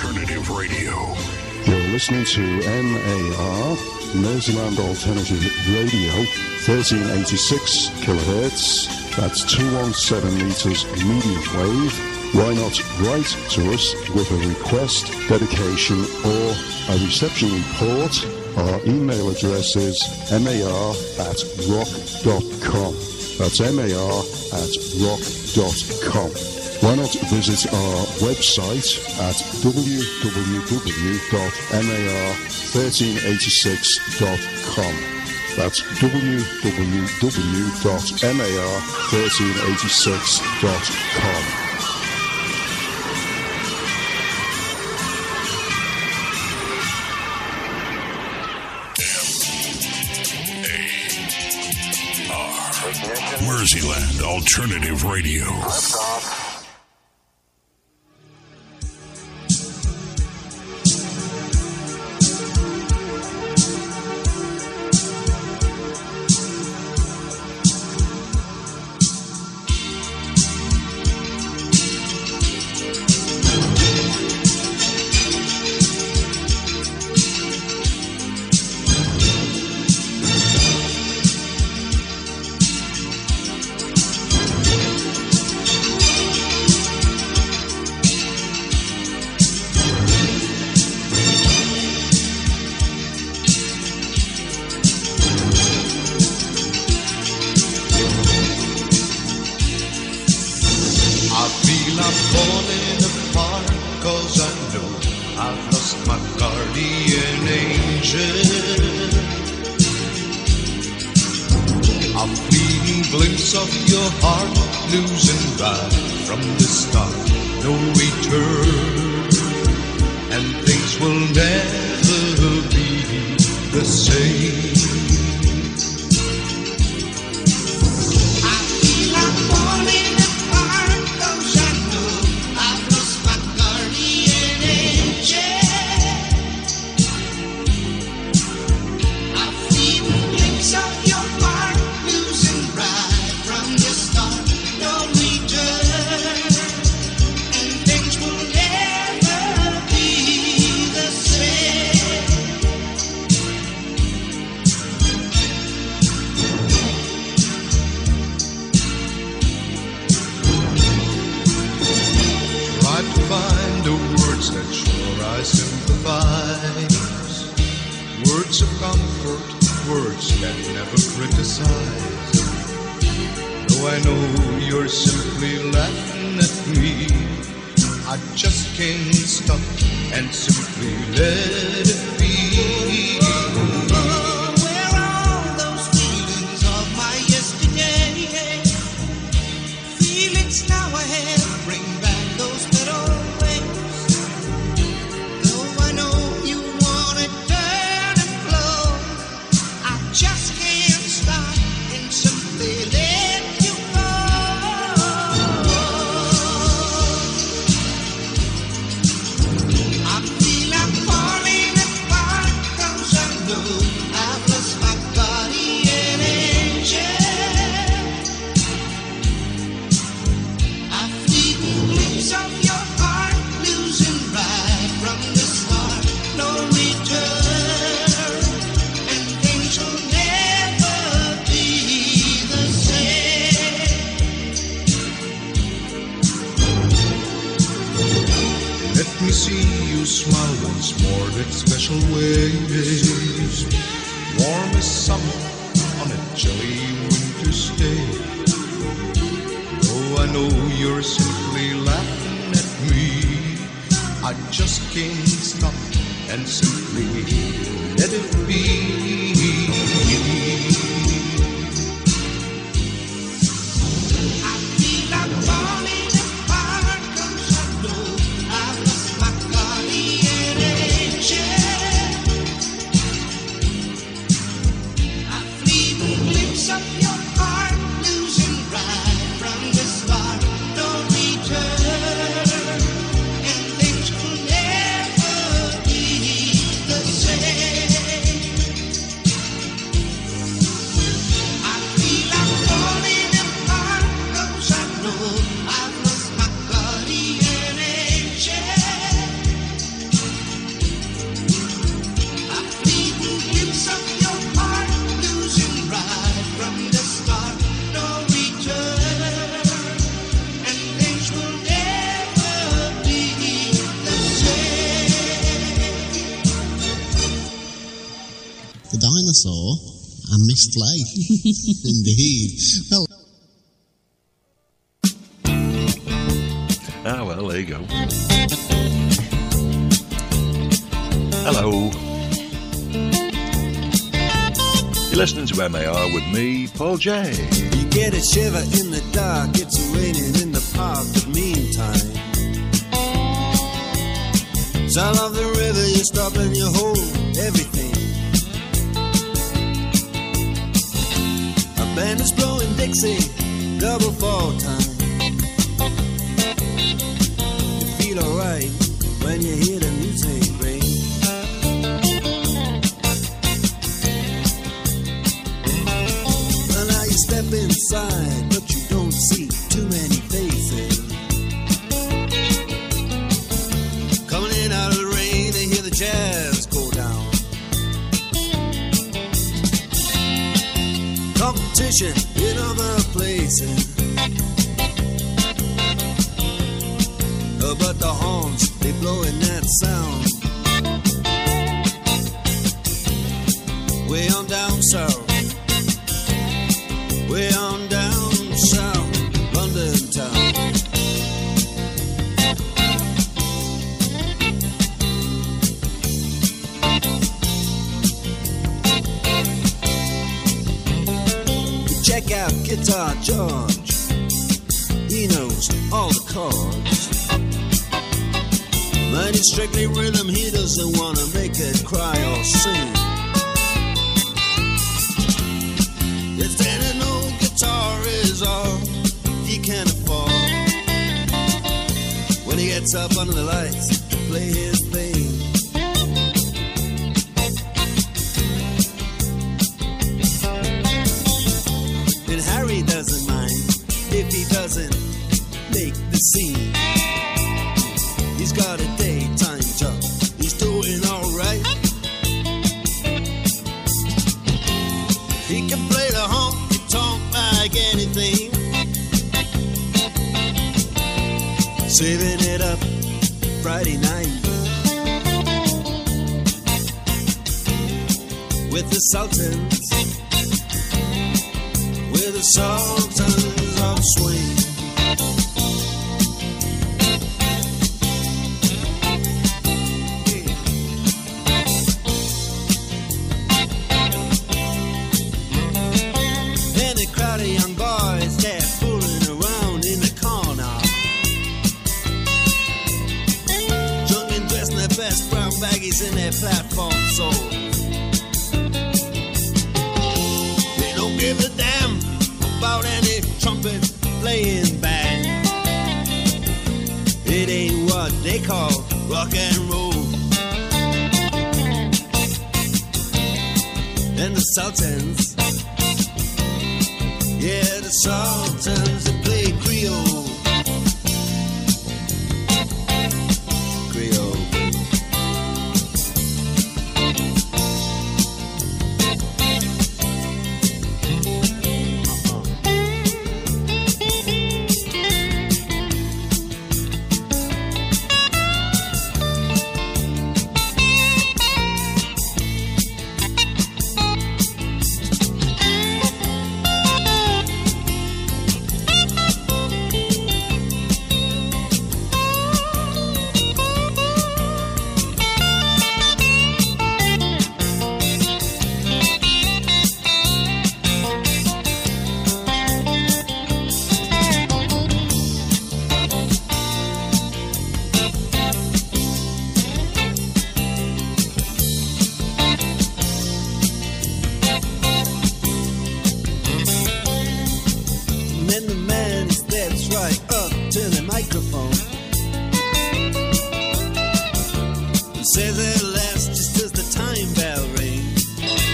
Alternative Radio. You're listening to MAR, Merseyland Alternative Radio, 1386 kilohertz. That's 217 meters medium wave. Why not write to us with a request, dedication, or a reception report? Our email address is mar@rock.com. That's mar@rock.com. Why not visit our website at www.mar1386.com. That's www.mar1386.com. Merseyland Alternative Radio. dinosaur and Miss Flay. Indeed. Well, well, there you go. Hello. You're listening to MAR with me, Paul J. You get a shiver in the dark, it's raining in the park, but meantime, sound of the river, you stop and you hold everything. A band is blowing Dixie, double fall time. You feel alright when you hear the music ring. Well, now you step inside, but you don't see too many faces. Coming in out of the rain, they hear the jazz go down. Competition in other places, but the horns, they blowing that sound. Way on down south, way on down south, London town. Check out Guitar George, he knows all the chords. But it's strictly rhythm, he doesn't want to make it cry or sing. If an old guitar is all he can afford, when he gets up under the lights to play his thing. Harry doesn't mind if he doesn't make the scene. He's got a daytime job, he's doing alright. He can play the honky-tonk like anything, saving it up Friday night with the Sultans. We're the Sultans of Swing. And a crowd of young boys, they're fooling around in the corner, drunk and dressed in their best brown baggies in their platform soles. They don't give a damn about any trumpet playing band. It ain't what they call rock and roll. And the Sultans, yeah, the Sultans, they play Creole. Creole. Says it lasts just as the time bell rings.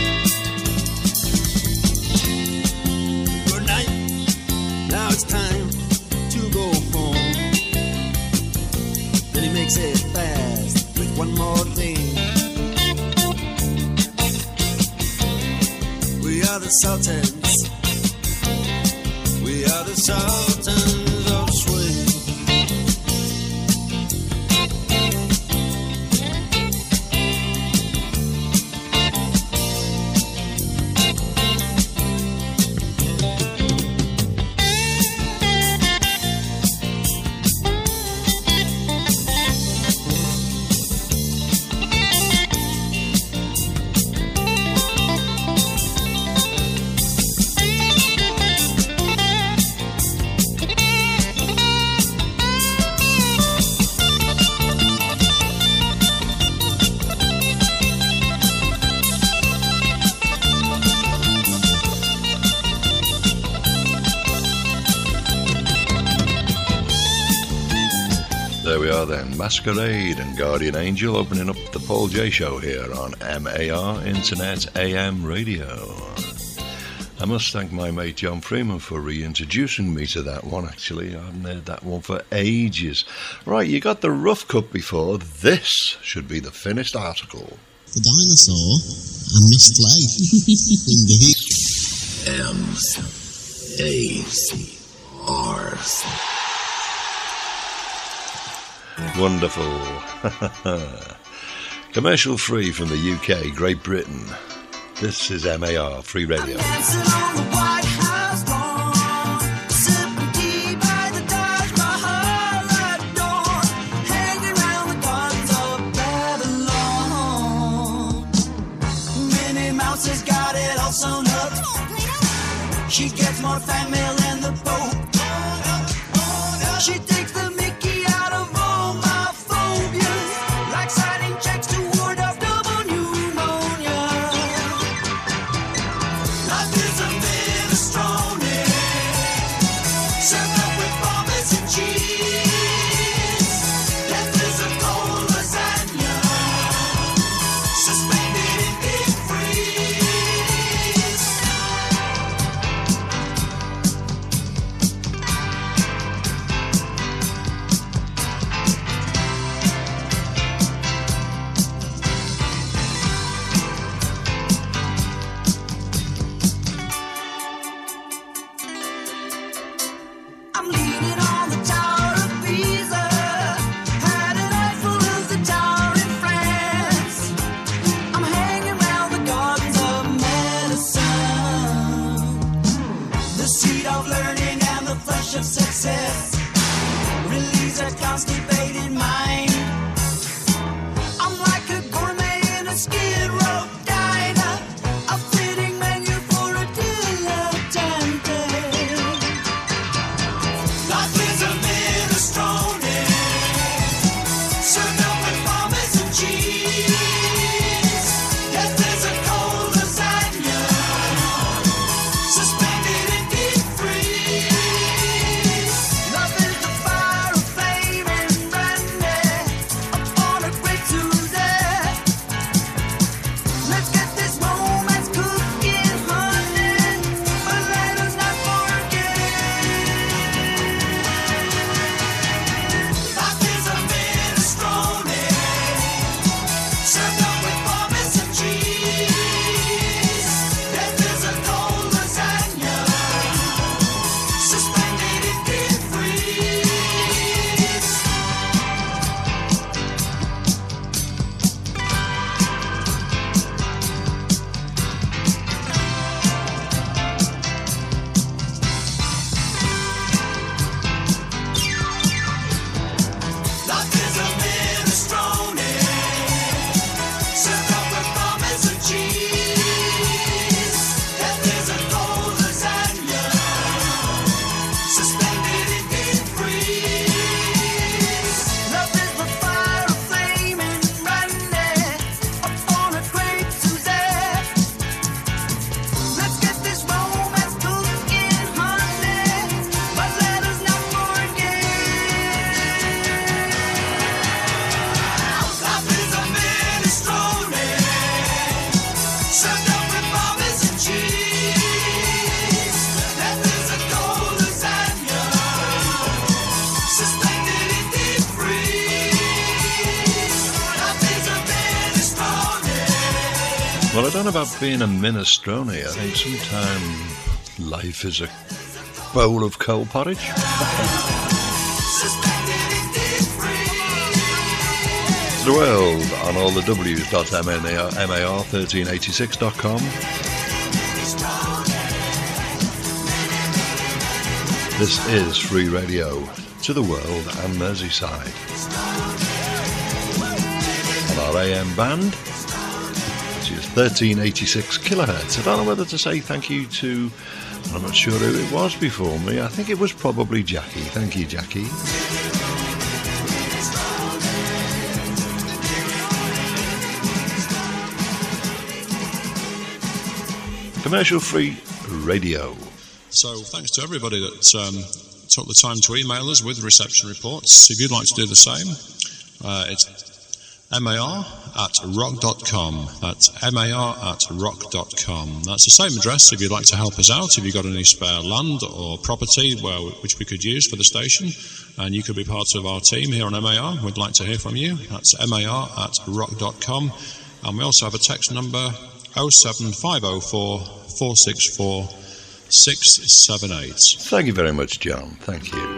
Good night, now it's time to go home. Then he makes it fast with one more thing. We are the Sultans, we are the Sultans of Swing. There we are then, Masquerade and Guardian Angel opening up the Paul J Show here on MAR Internet AM Radio. I must thank my mate John Freeman for reintroducing me to that one, actually. I haven't heard that one for ages. Right, you got the rough cut before. This should be the finished article. The dinosaur and Miss Flay in the heat. M's, A's, R's. Wonderful. Commercial free from the UK, Great Britain. This is MAR Free Radio. She gets more fan mail than the Pope. She takes the Mickey out of all my phobias, like signing checks to ward off double pneumonia. Life is a minestrone, served up with Parmesan cheese. Death is a cold lasagna, suspended in deep freeze. Of success relieves a constipated mind. I'm like a gourmet in a skid row diner, a fitting menu for a dilettante. Life is a minestrone, served up with Parmesan cheese. Death is a cold lasagna, suspended in deep freeze. Well, I don't know about being a minestrone. I think sometimes life is a bowl of cold porridge. The world on all the W's.MAR1386.com. This is Free Radio to the world and Merseyside. On our AM band, which is 1386 kilohertz. I don't know whether to say thank you to, I'm not sure who it was before me. I think it was probably Jackie. Thank you, Jackie. Commercial free radio. So thanks to everybody that took the time to email us with reception reports. If you'd like to do the same, it's mar@rock.com. That's mar@rock.com. That's the same address if you'd like to help us out, if you've got any spare land or property which we could use for the station, and you could be part of our team here on MAR. We'd like to hear from you. That's mar@rock.com. And we also have a text number 07504 464 678. Thank you very much, John. Thank you.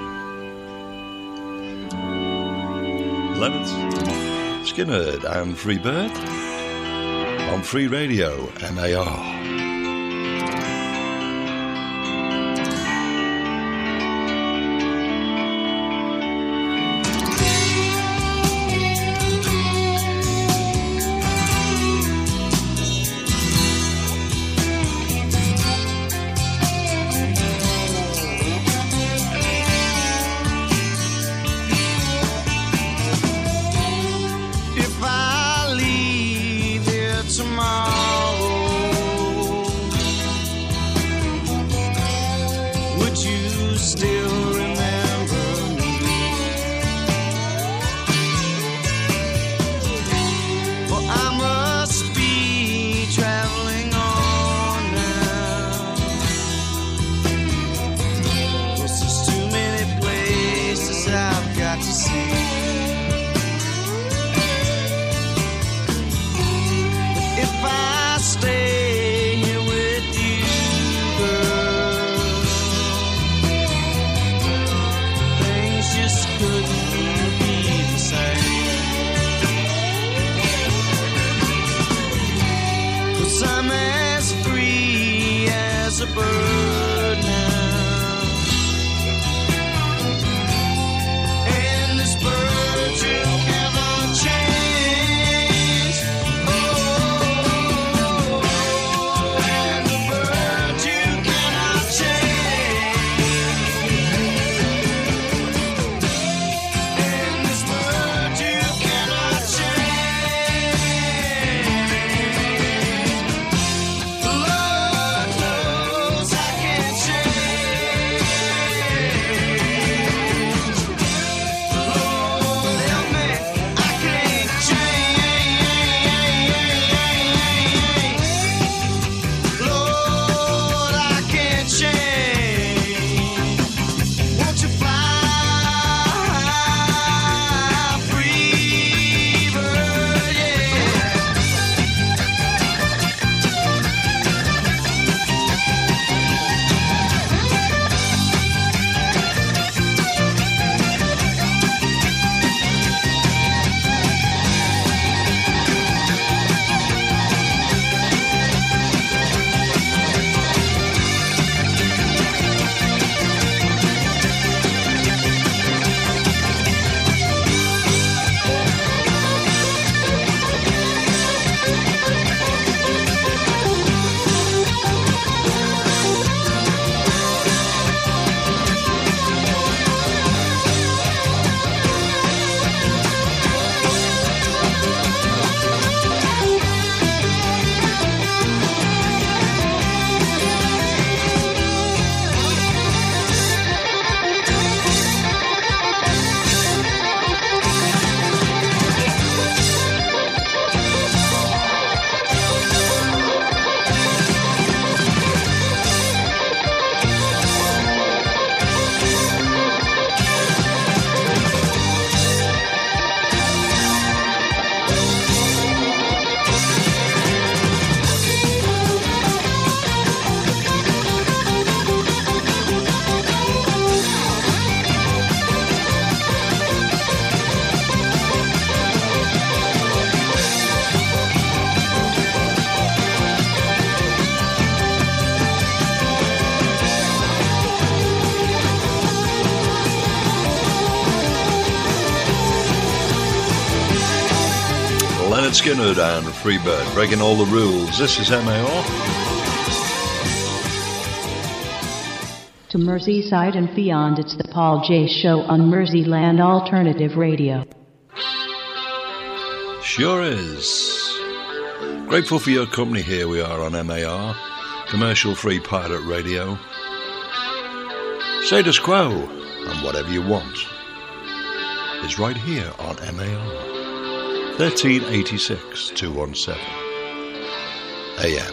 Leonard Skinner and Freebird on Free Radio MAR. Skinner and Freebird, breaking all the rules. This is MAR. To Merseyside and beyond, it's the Paul J. Show on Merseyland Alternative Radio. Sure is. Grateful for your company. Here we are on MAR, commercial-free pirate radio. Status quo. and whatever you want is right here on MAR. 1386 217 AM.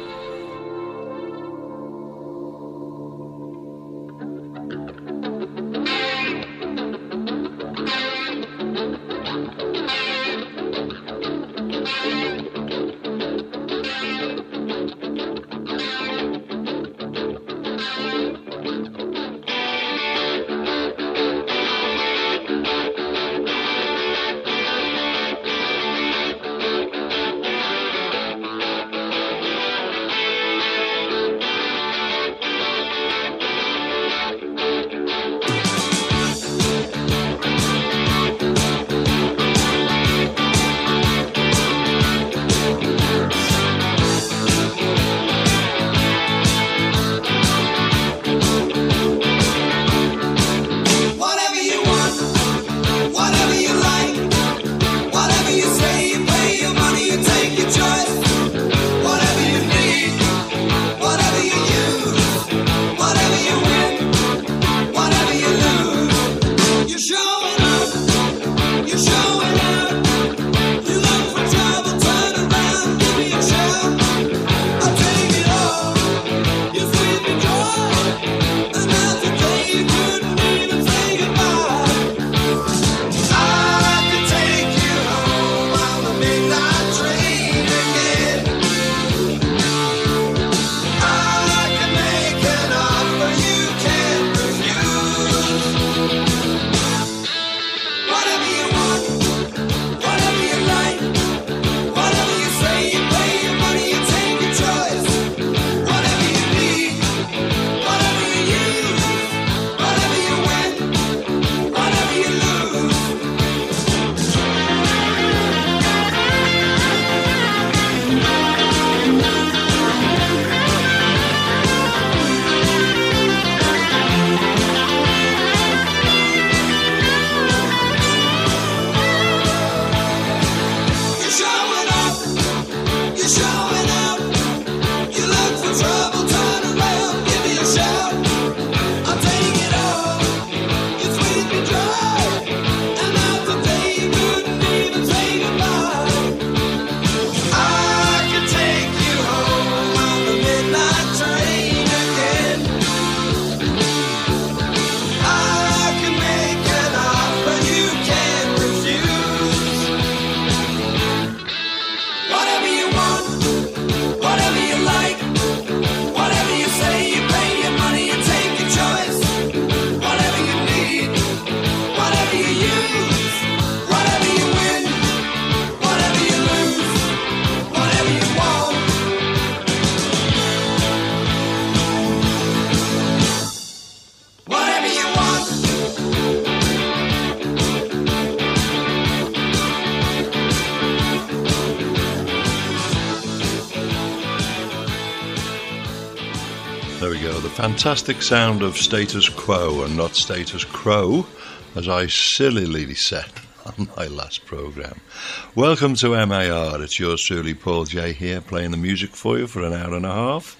Fantastic sound of Status Quo and not Status Crow, as I sillily said on my last programme. Welcome to MAR. It's yours truly, Paul J, here playing the music for you for an hour and a half.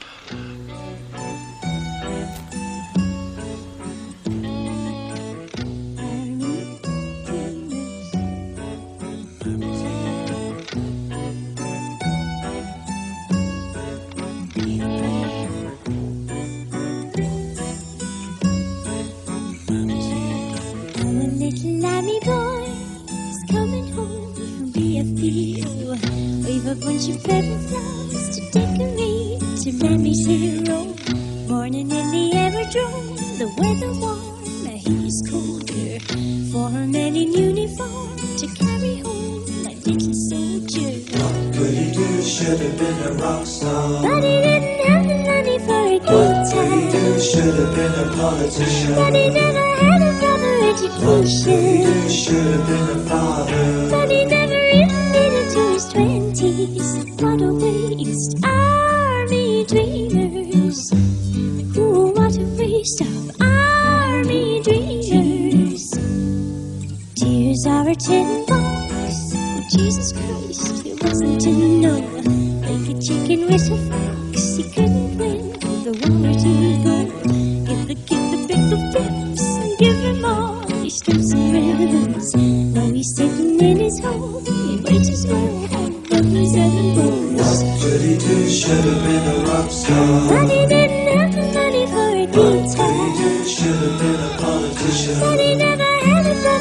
Bunch of purple flowers to decorate to Mammy's hero. Morning in the aerodrome, the weather warm, the heat is colder. For a man in uniform to carry home my little soldier. What could he do? Should have been a rock star. But he didn't have the money for a guitar. What could he do? Should have been a politician. But he never had a proper education. What could he do? Should have been a father. But he never even made it to his 20s. What a waste, army dreamers. Ooh, what a waste of army dreamers. Tears are a tin box. Oh, Jesus Christ, it wasn't to know. Like a chicken with a fox, he couldn't win the war to go. Give the pick the pips and give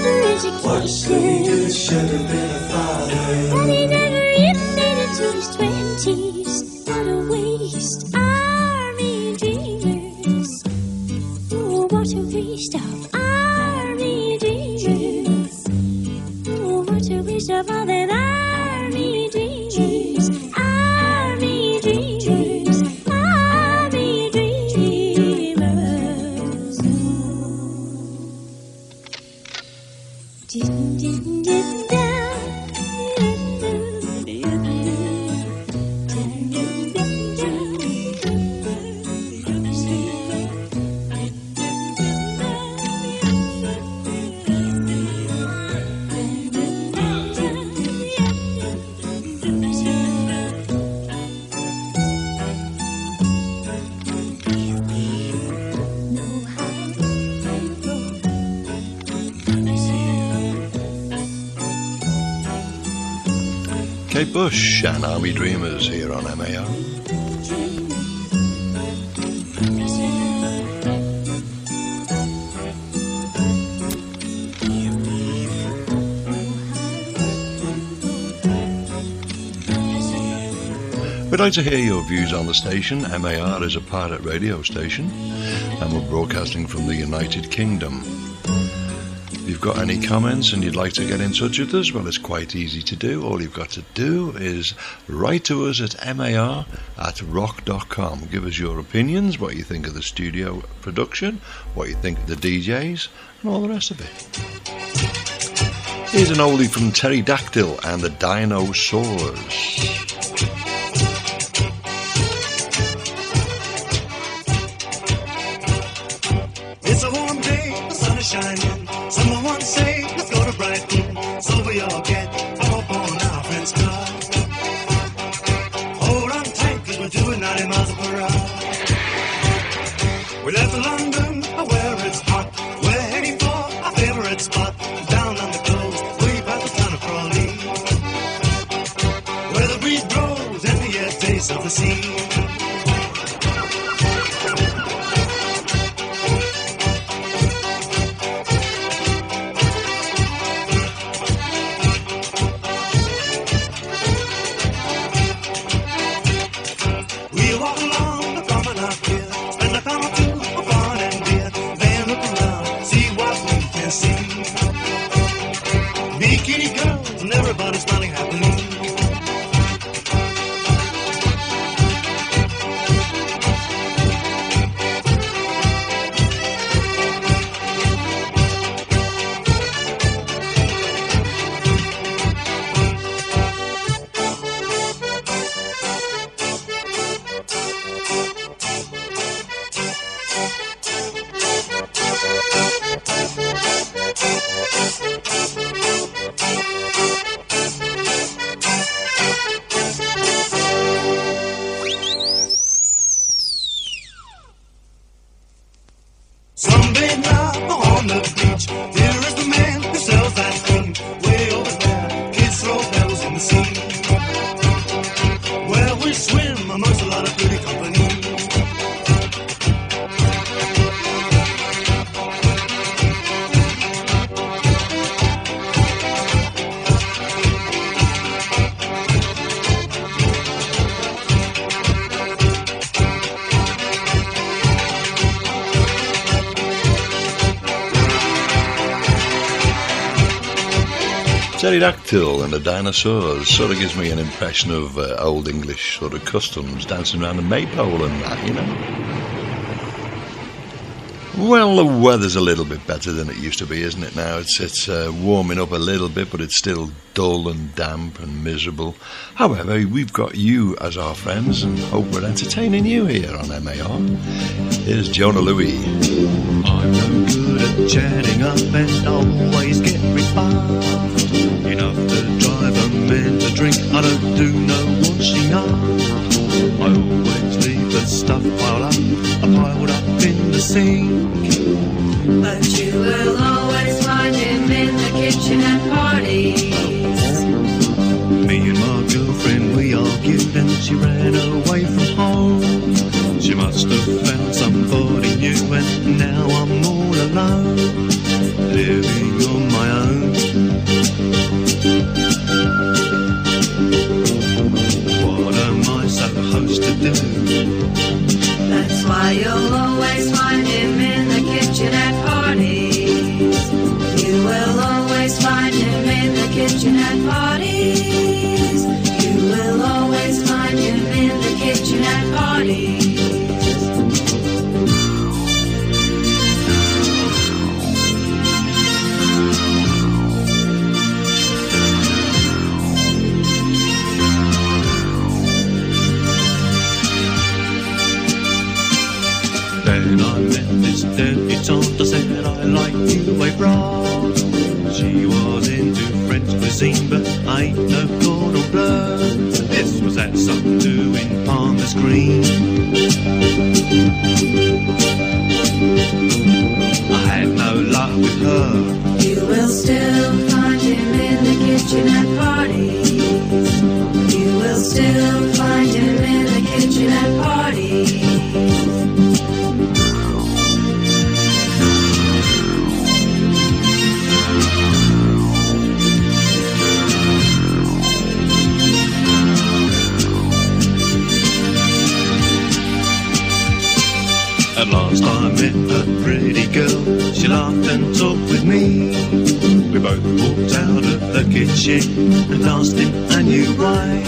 never What could he do? educated. Should have been a father. But he never even made it to his 20s. What a waste, army dreamers. Oh, what a waste of army dreamers. Oh, what a waste of all them army dreamers. Army dreamers. Army dreamers. Didn't Kate Bush and Army Dreamers here on MAR. We'd like to hear your views on the station. MAR is a pirate radio station and we're broadcasting from the United Kingdom. If you've got any comments and you'd like to get in touch with us, well, it's quite easy to do. All you've got to do is write to us at mar@rock.com. Give us your opinions, what you think of the studio production, what you think of the DJs, and all the rest of it. Here's an oldie from Pterodactyl and the Dinosaurs. It's a warm day, the sun is shining. Someone say, let's go to Brighton. So we all get up on our friend's car. Hold on tight, cause we're doing 90 miles per hour. We left London, where it's hot. We're heading for our favorite spot. Down on the coast, way past the town of Crawley. Where the breeze blows and the air tastes of the sea. Pterodactyl and the Dinosaurs sort of gives me an impression of old English sort of customs, dancing around a maypole and that, you know. Well, the weather's a little bit better than it used to be, isn't it now? It's warming up a little bit, but it's still dull and damp and miserable. However, we've got you as our friends and hope we're entertaining you here on MAR. Here's Jonah Louie. I'm no good at chatting up and always get rebuffed. Enough to drive a man to drink, I don't do no washing up. I always leave the stuff piled up in the sink. But you will always find him in the kitchen at parties. Me and my girlfriend, we argued and she ran away from home. She must have found somebody new and now I'm all alone, living on my own. kitchen at parties. You will always find him in the kitchen at parties. Then I met this debutante, I said I like you, a broad. She was into French cuisine, but I ain't no cordon bleu. This was at some do in Palmer's Green. I had no luck with her. You will still find him in the kitchen at parties. You will still find him in the kitchen at parties. At last I met a pretty girl, she laughed and talked with me. We both walked out of the kitchen and danced in a new way.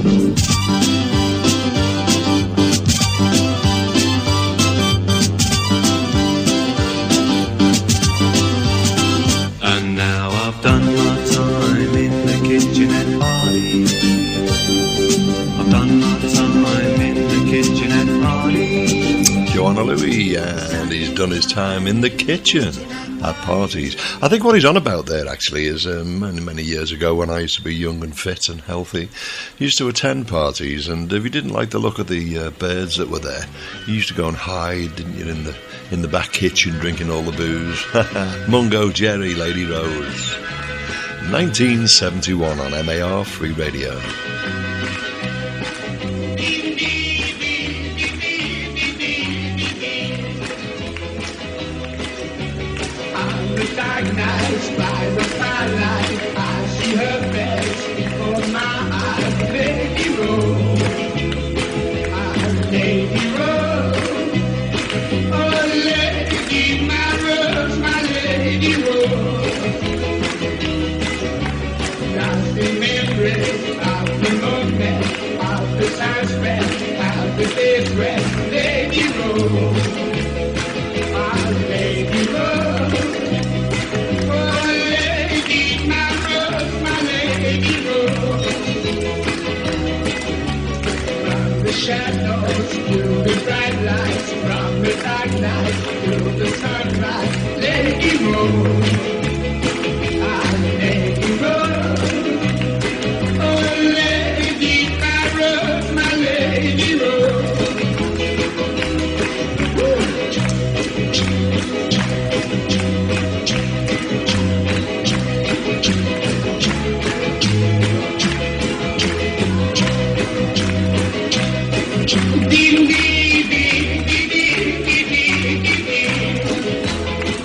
And now I've done my time in the kitchen at parties. I've done my time in the kitchen at parties. Joanna Louie, and he's done his time in the kitchen at parties. I think what he's on about there actually is many years ago when I used to be young and fit and healthy, I used to attend parties, and if you didn't like the look of the birds that were there, you used to go and hide, didn't you, in the back kitchen drinking all the booze. Mungo Jerry, Lady Rose. 1971 on MAR Free Radio. Recognized by the firelight, I see her face before my eyes. Lady Rose, Lady Rose, oh Lady, my Lady Rose. Lost in memories of the moment, of the sunset, of the day's rest. Lady Rose, Lady Rose. Shadows to the bright lights, from the dark night to the sunrise. Lady Rose, Lady Rose, oh Lady, my Lady Rose. Ding, ding, ding, ding, ding, ding, ding, ding, ding.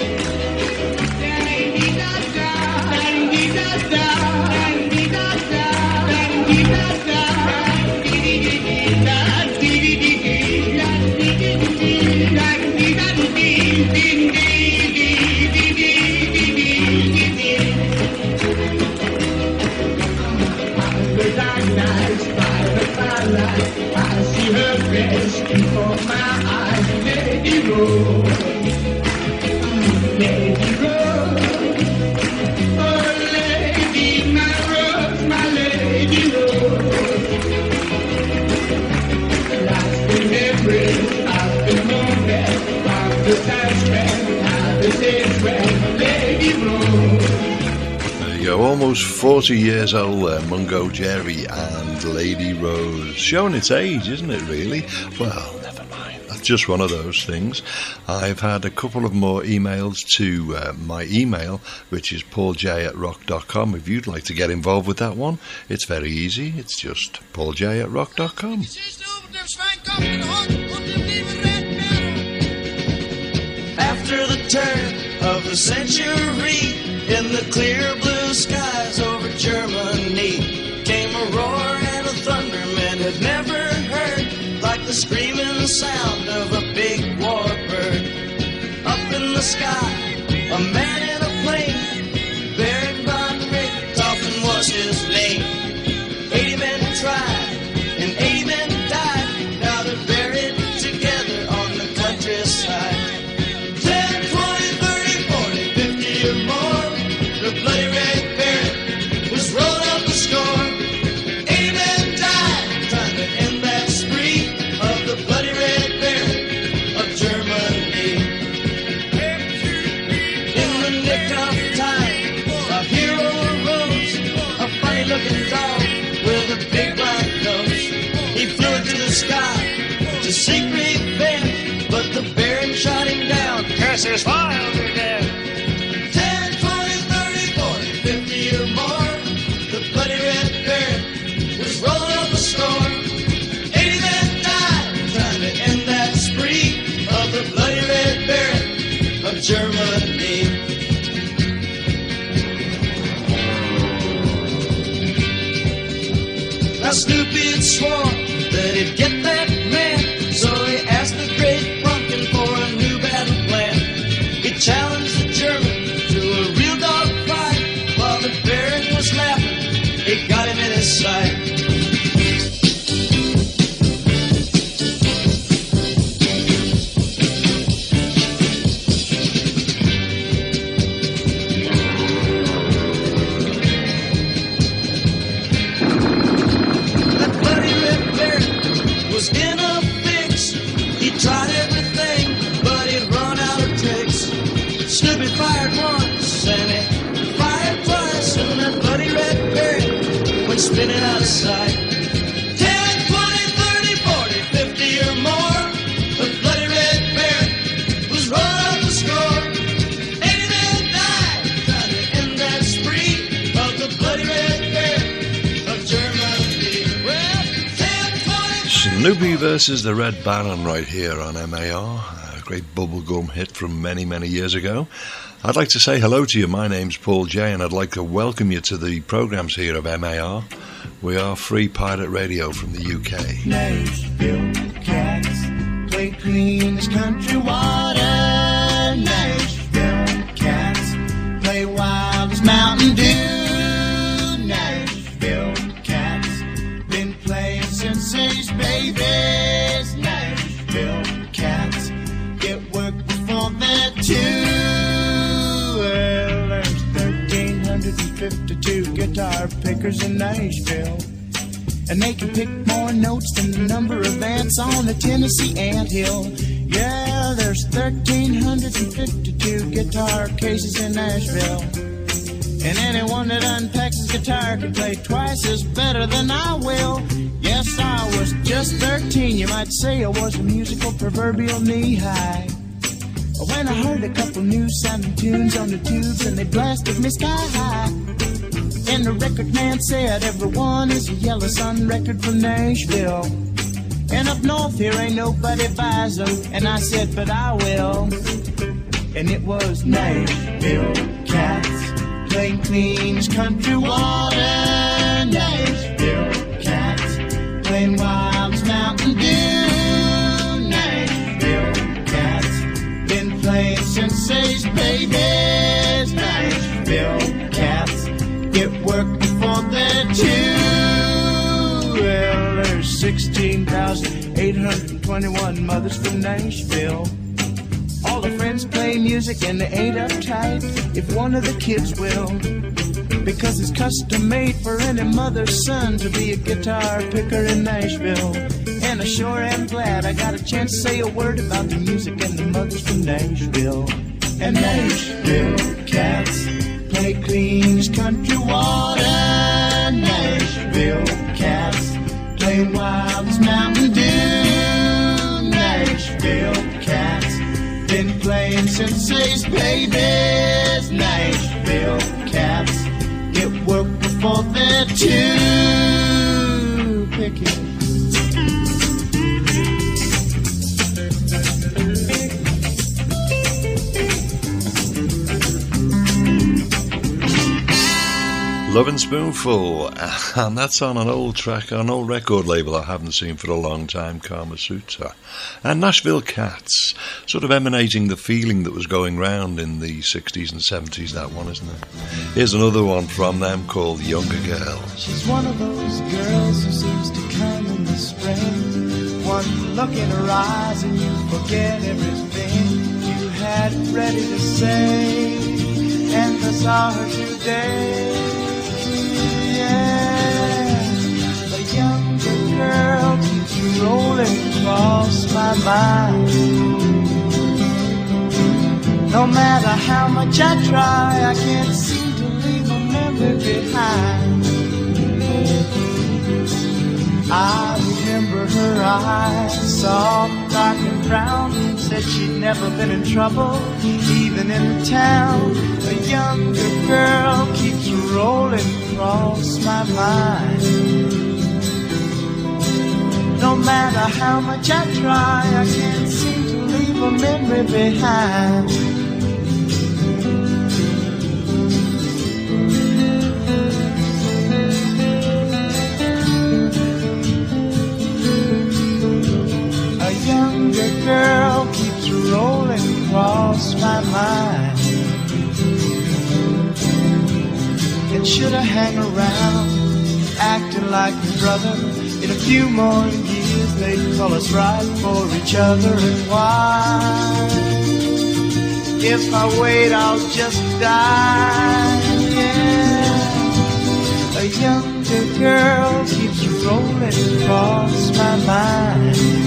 There you go, almost 40 years old there, Mungo Jerry and Lady Rose. Showing its age, isn't it, really? Well, never mind. That's just one of those things. I've had a couple of more emails to my email, which is pauljay@rock.com. If you'd like to get involved with that one, it's very easy. It's just pauljay@rock.com. After the turn of the century, in the clear blue skies over Germany, came a roar and a thunder men had never heard, like the screaming sound of a big warbird. Up in the sky, a man in a plane, buried by Richthofen was to seek revenge, but the Baron shot him down. Curses filed again. 10, 20, 30, 40, 50 or more. The bloody Red Baron was rolling up a score. 80 men died trying to end that spree of the bloody Red Baron of Germany. Now Snoopy had sworn that he'd get that man, so he asked the great pumpkin for a new battle plan. He challenged the German to a real dog fight. While the Baron was laughing, he got him in his sight. Tried everything, but he'd run out of tricks. Snoopy fired once, and he fired twice, and that bloody Red Baron went spinning out of sight. 10, 20, 30, 40, 50 or more. The bloody Red Baron was rolling up the score. 80 men died trying to end that spree of the bloody Red Baron of Germany. Well, 10, 20, Snoopy versus the Red Baron right here on MAR, a great bubblegum hit from many, many years ago. I'd like to say hello to you. My name's Paul J, and I'd like to welcome you to the programmes here of MAR. We are free pirate radio from the UK. Nashville cats play clean as country water. Nashville cats play wild as Mountain Dew. Nashville cats been playing since they's babies. Nashville cats get work before they're two. Well, there's 1,352 guitar pickers in Nashville, and they can pick more notes than the number of ants on the Tennessee anthill. Yeah, there's 1,352 guitar cases in Nashville, and anyone that unpacks his guitar can play twice as better than I will. Yes, I was just 13, you might say I was a musical proverbial knee-high, when I heard a couple new sounding tunes on the tubes and they blasted me sky high. And the record man said everyone is a Yellow Sun record from Nashville, and up north here ain't nobody buys them. And I said, but I will. And it was Nashville cats playing clean as country water. Nashville cats playing wild as Mountain Dew. Nashville cats been playing since they's babies. Nashville cats get work before they're two. Well, there's 16,821 mothers from Nashville. All the friends play music and they ain't uptight if one of the kids will, because it's custom made for any mother's son to be a guitar picker in Nashville. And I sure am glad I got a chance to say a word about the music and the mothers from Nashville. And Nashville cats play clean as country water. Nashville cats play wild as Mountain Dew. Nashville cats been playing since they's babies. Nashville cats get work before they're too picky. Lovin' Spoonful, and that's on an old track, an old record label I haven't seen for a long time, Kama Sutra. And Nashville Cats, sort of emanating the feeling that was going round in the 60s and 70s, that one, isn't it? Here's another one from them called Younger Girl. She's one of those girls who seems to come in the spring. One look in her eyes and you forget everything you had ready to say. And I saw her today. The younger girl keeps rolling across my mind. No matter how much I try, I can't seem to leave a memory behind. I remember her eyes, soft, dark and brown. Said she'd never been in trouble, even in town. A younger girl keeps rolling across my mind. No matter how much I try, I can't seem to leave a memory behind. A younger girl keeps rolling across my mind. And should I hang around, acting like your brother? In a few more years they'd call us right for each other. And why? If I wait I'll just die, yeah. A younger girl keeps rolling across my mind.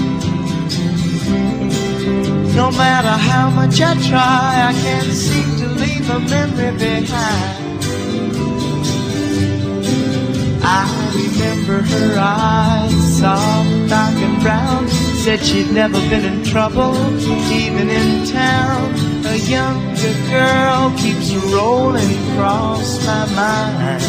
No matter how much I try, I can't seem to leave a memory behind. I remember her eyes, soft, dark and brown. Said she'd never been in trouble, even in town. A younger girl keeps rolling across my mind.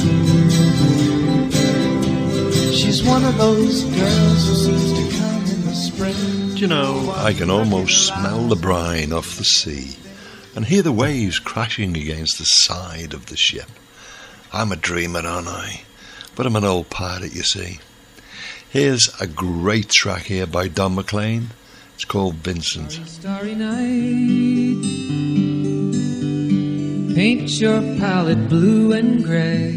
She's one of those girls who seems to come in the spring. Do you know, I can almost smell the brine off the sea and hear the waves crashing against the side of the ship. I'm a dreamer, aren't I? But I'm an old pirate, you see. Here's a great track here by Don McLean. It's called Vincent. Starry night, paint your palette blue and gray.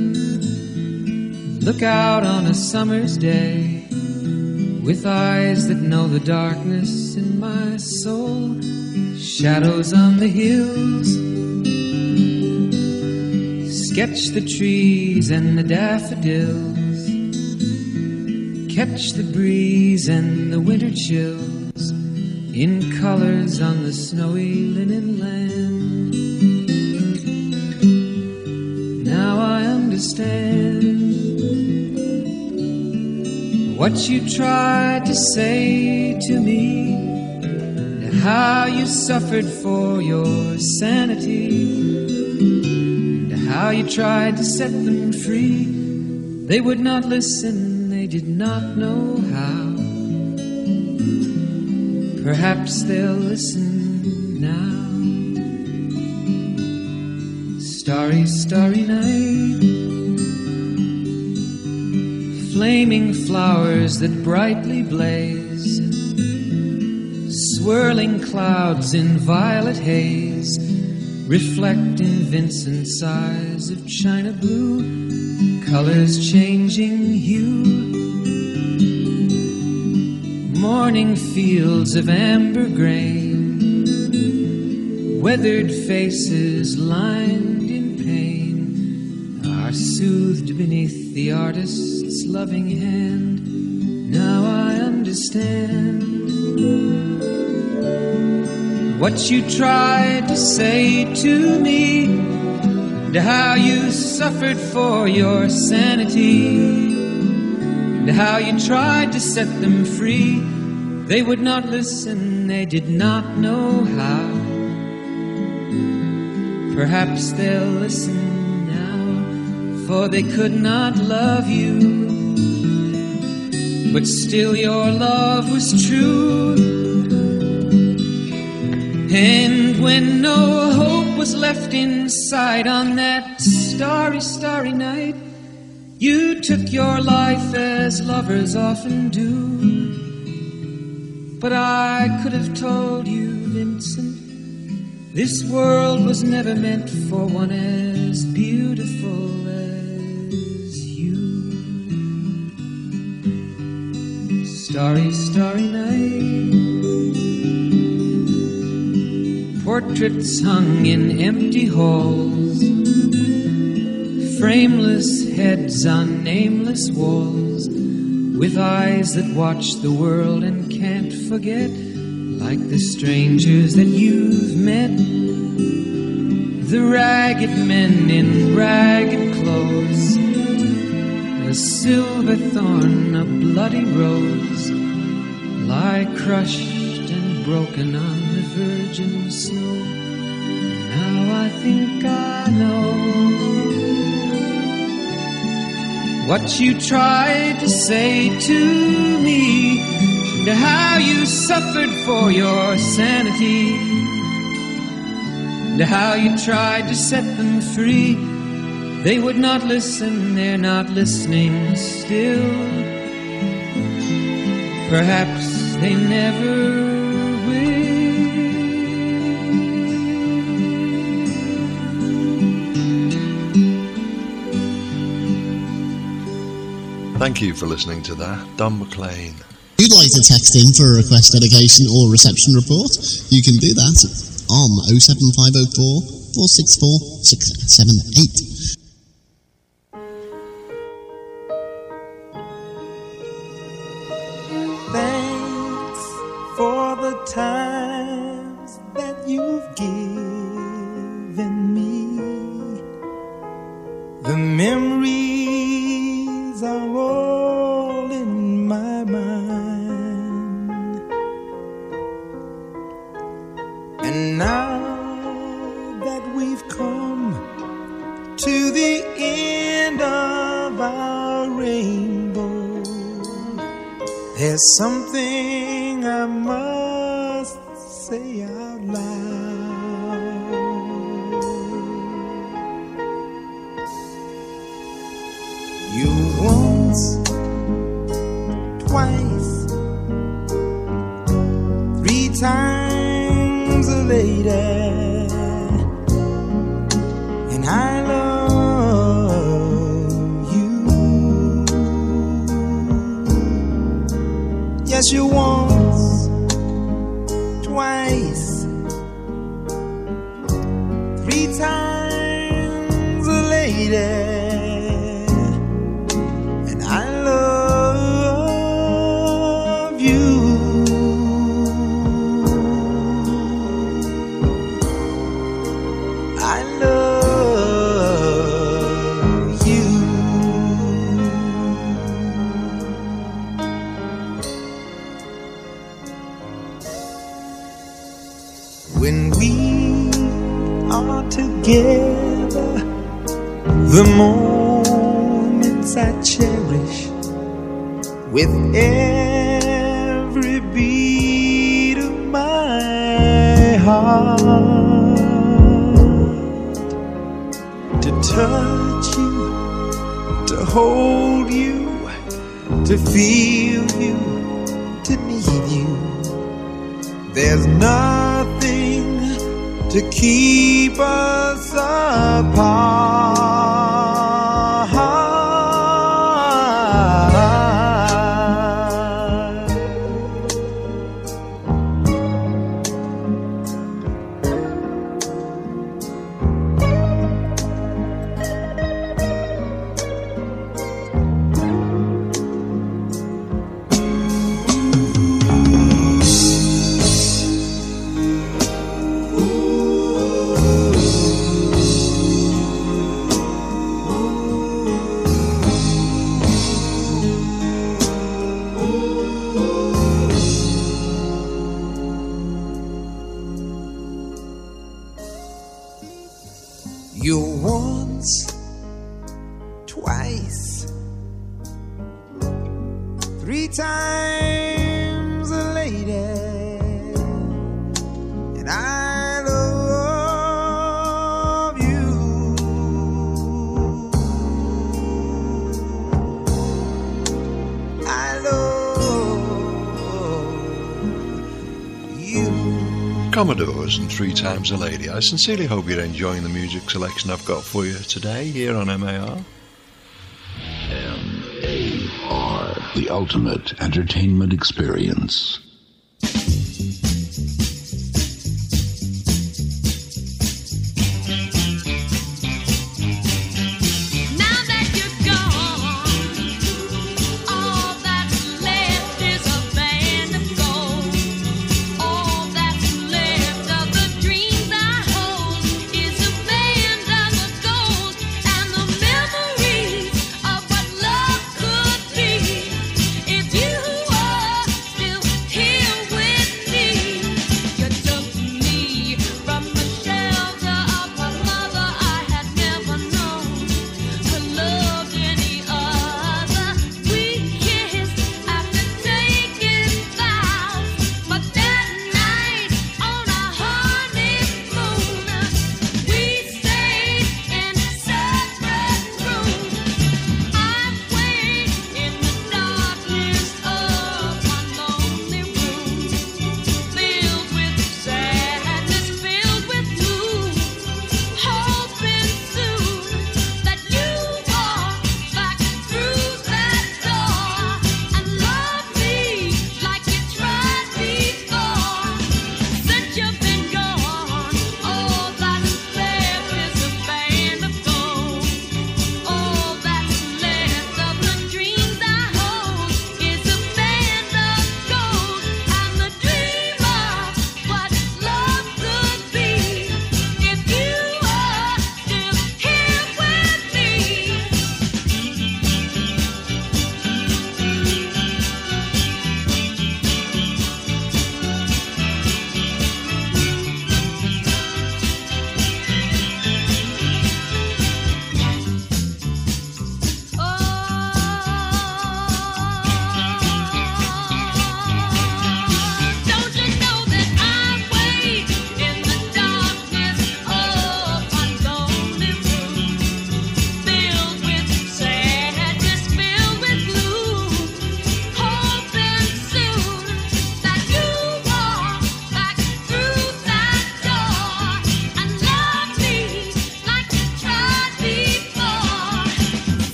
Look out on a summer's day with eyes that know the darkness in my soul. Shadows on the hills, sketch the trees and the daffodils. Catch the breeze and the winter chills in colors on the snowy linen land. Now I understand what you tried to say to me, and how you suffered for your sanity, and how you tried to set them free. They would not listen, they did not know how. Perhaps they'll listen now. Starry, starry night, flaming flowers that brightly blaze, swirling clouds in violet haze, reflect in Vincent's eyes of china blue, colors changing hue. Morning fields of amber grain, weathered faces lined in pain, are soothed beneath the artist's loving hand. Now I understand what you tried to say to me, and how you suffered for your sanity, and how you tried to set them free. They would not listen, they did not know how. Perhaps they'll listen now, for they could not love you, but still your love was true. And when no hope was left inside on that starry, starry night, you took your life as lovers often do. But I could have told you, Vincent, this world was never meant for one as beautiful as you. Starry, starry night, portraits hung in empty halls, frameless heads on nameless walls, with eyes that watch the world and can't forget, like the strangers that you've met, the ragged men in ragged clothes, the silver thorn, a bloody rose, lie crushed and broken on the virgin snow. Now I think I know what you tried to say to me, and how you suffered for your sanity, and how you tried to set them free. They would not listen, they're not listening still. Perhaps they never Thank you for listening to that, Don McLean. If you'd like to text in for a request dedication or reception report, you can do that on 07504 464 678. Thanks for the times that you've given me. The memories are all in my mind. And now that we've come to the end of our rainbow, there's something I must say out loud. You once, twice, 3 times a lady, and I love you. Yes, you once, twice, 3 times a lady, and I love you. I love you. When we are together, the moments I cherish with every beat of my heart. To touch you, to hold you, to feel you, to need you. There's nothing to keep us apart. You once, twice, 3 times a lady, and I love you. I love you. Commodores and 3 times a lady. I sincerely hope you're enjoying the music selection I've got for you today here on MAR. MAR, the ultimate entertainment experience. Love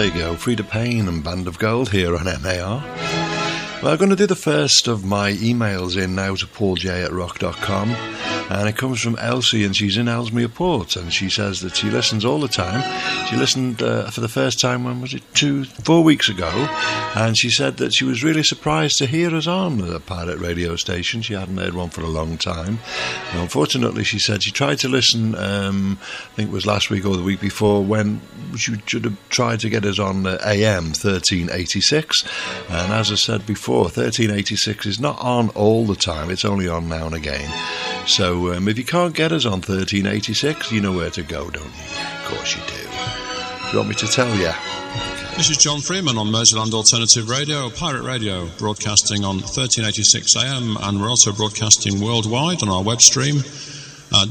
There you go, Frida Payne and Band of Gold here on MAR. Well, I'm going to do the first of my emails in now to paulj@rock.com, and it comes from Elsie, and she's in Ellesmere Port, and she says that she listens all the time. She listened for the first time, when was it, 4 weeks ago, and she said that she was really surprised to hear us on the pirate radio station. She hadn't heard one for a long time. And unfortunately, she said she tried to listen, I think it was last week or the week before, when she should have tried to get us on AM 1386, and as I said before, 1386 is not on all the time, it's only on now and again. So if you can't get us on 1386, you know where to go, don't you? Of course you do. Do you want me to tell you? This is John Freeman on Merseyland Alternative Radio, Pirate Radio, broadcasting on 1386 AM, and we're also broadcasting worldwide on our web stream at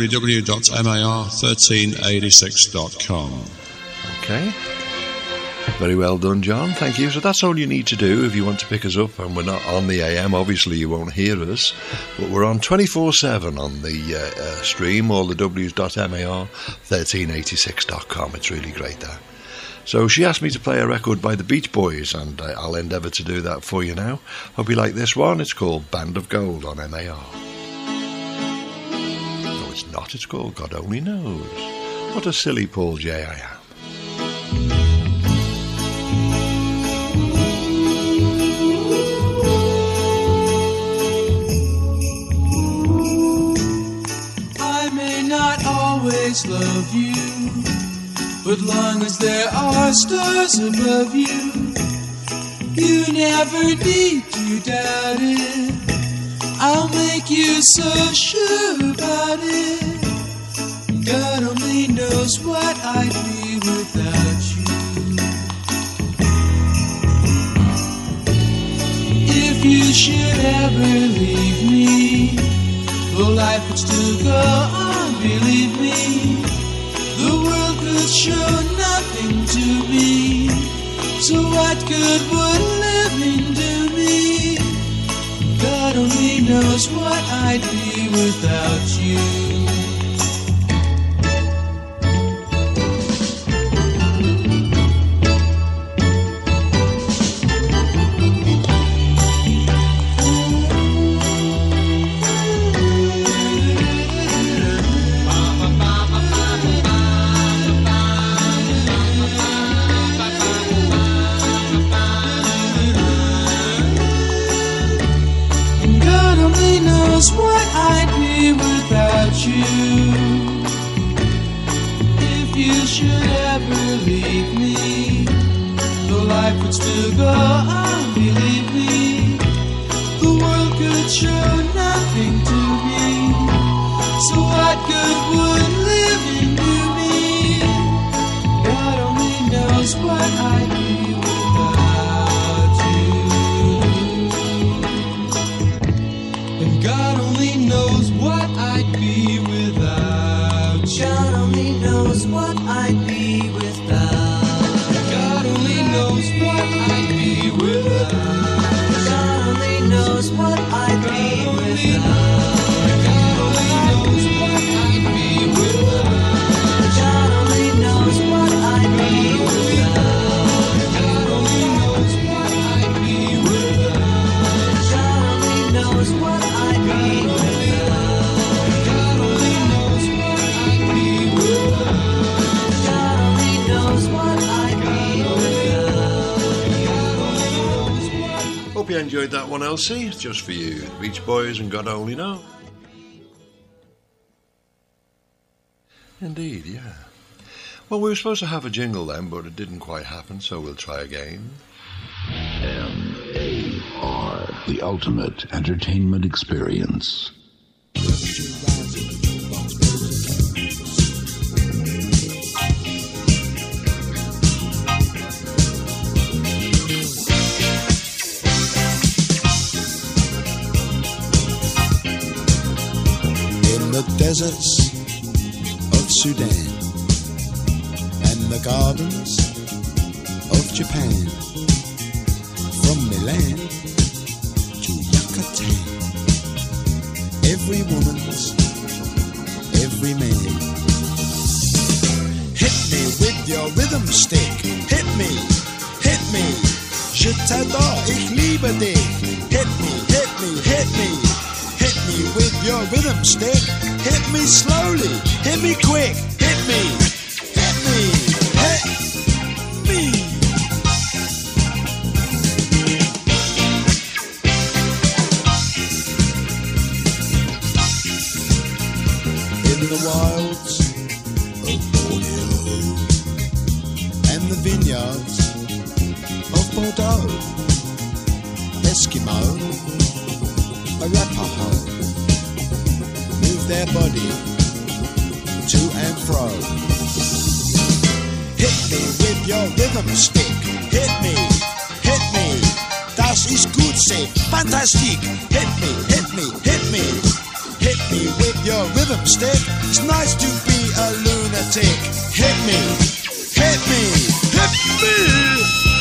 www.mar1386.com. Okay. Very well done, John. Thank you. So that's all you need to do if you want to pick us up, and we're not on the AM. Obviously, you won't hear us, but we're on 24/7 on the stream, all the w's.mar1386.com. It's really great, that. So she asked me to play a record by the Beach Boys, and I'll endeavour to do that for you now. Hope you like this one. It's called Band of Gold on MAR. No, it's not. It's called God Only Knows. What a silly Paul J I am. Always love you, but long as there are stars above you, you never need to doubt it. I'll make you so sure about it. God only knows what I'd be without you. If you should ever leave me, well, life would still go on. Believe me, the world could show nothing to me. So what good would living do me? God only knows what I'd be without you. What I'd be without you. If you should ever leave me, the life would still go on, believe me. The world could show nothing to me. So what good would living do me? God only knows what I'd be without you. God only knows what I'd be without you. God only knows what I'd be without. God only knows what I'd be without. God only knows what I'd be without. God only knows what I'd be without. God only knows what I'd be without. God only knows what I'd be without. God only knows what I'd be without. God only knows what I'd be without. God only knows what I'd be without. Hope you enjoyed that one, Elsie. It's just for you. The Beach Boys and God Only Knows. Indeed, yeah. Well, we were supposed to have a jingle then, but it didn't quite happen, so we'll try again. MAR, the ultimate entertainment experience. In the deserts of Sudan and the gardens of Japan, from Milan to Yucatan, every woman's, every man. Hit me with your rhythm stick, hit me Tada, ich liebe dich. Hit me, hit me, hit me. Hit me with your rhythm stick. Hit me slowly, hit me quick. Hit me, hit me, hit me. In the wilds of Borneo and the vineyards of Bordeaux, Eskimo, Arapaho move their body to and fro. Hit me with your rhythm stick. Hit me, hit me. Das ist gut, say fantastic. Hit me, hit me, hit me. Hit me with your rhythm stick. It's nice to be a lunatic. Hit me, hit me, hit me.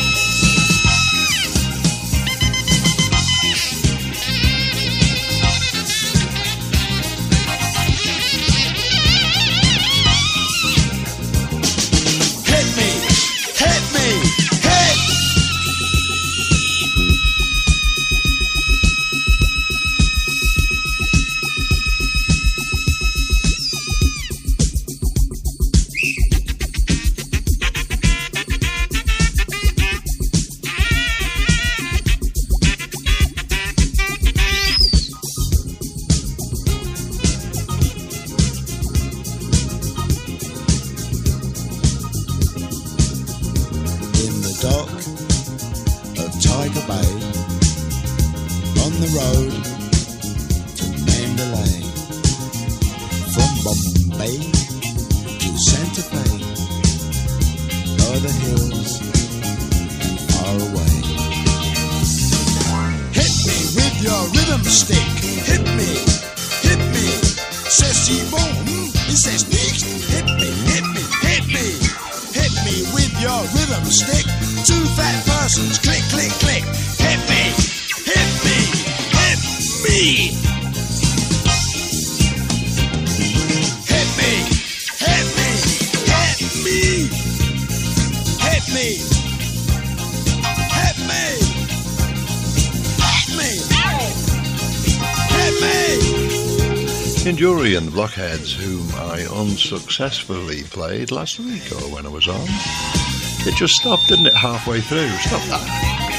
Jury and the Blockheads, whom I unsuccessfully played last week or when I was on. It just stopped, didn't it, halfway through? Stop that.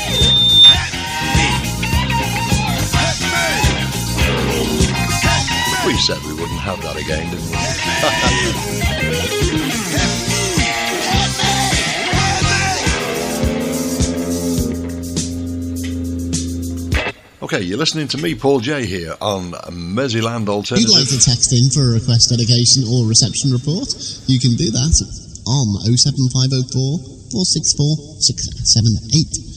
We said we wouldn't have that again, didn't we? Okay, you're listening to me, Paul J, here on Merseyland Alternative. If you'd like to text in for a request dedication or reception report, you can do that on 07504 464 678.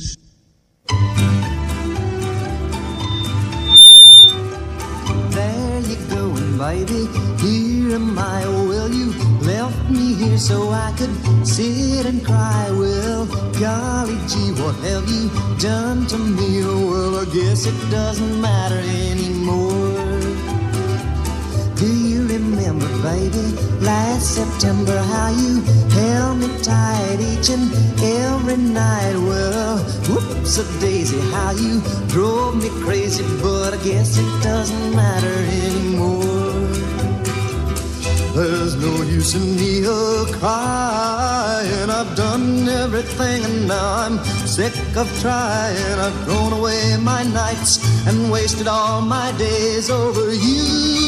There you going, baby, here am I. Well, you left me here so I could sit and cry. Well, golly gee, what have you done to me? Oh, well, I guess it doesn't matter anymore. Do you remember, baby, last September, how you held me tight each and every night? Well, whoops-a-daisy, how you drove me crazy, but I guess it doesn't matter anymore. There's no use in me crying. I've done everything and now I'm sick of trying. I've thrown away my nights and wasted all my days over you.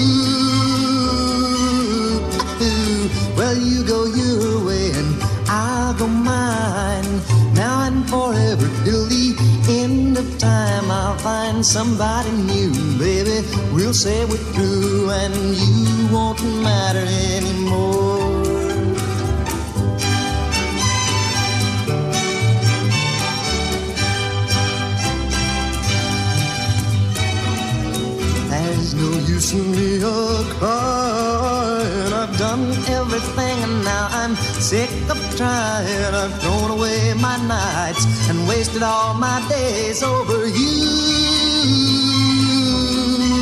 Well, you go your way and I'll go mine. Now and forever till the end of time, I'll find somebody new, baby. We'll say we're through and you won't matter anymore. There's no use in me crying. I've done everything and now I'm sick of trying. I've thrown away my nights and wasted all my days over you.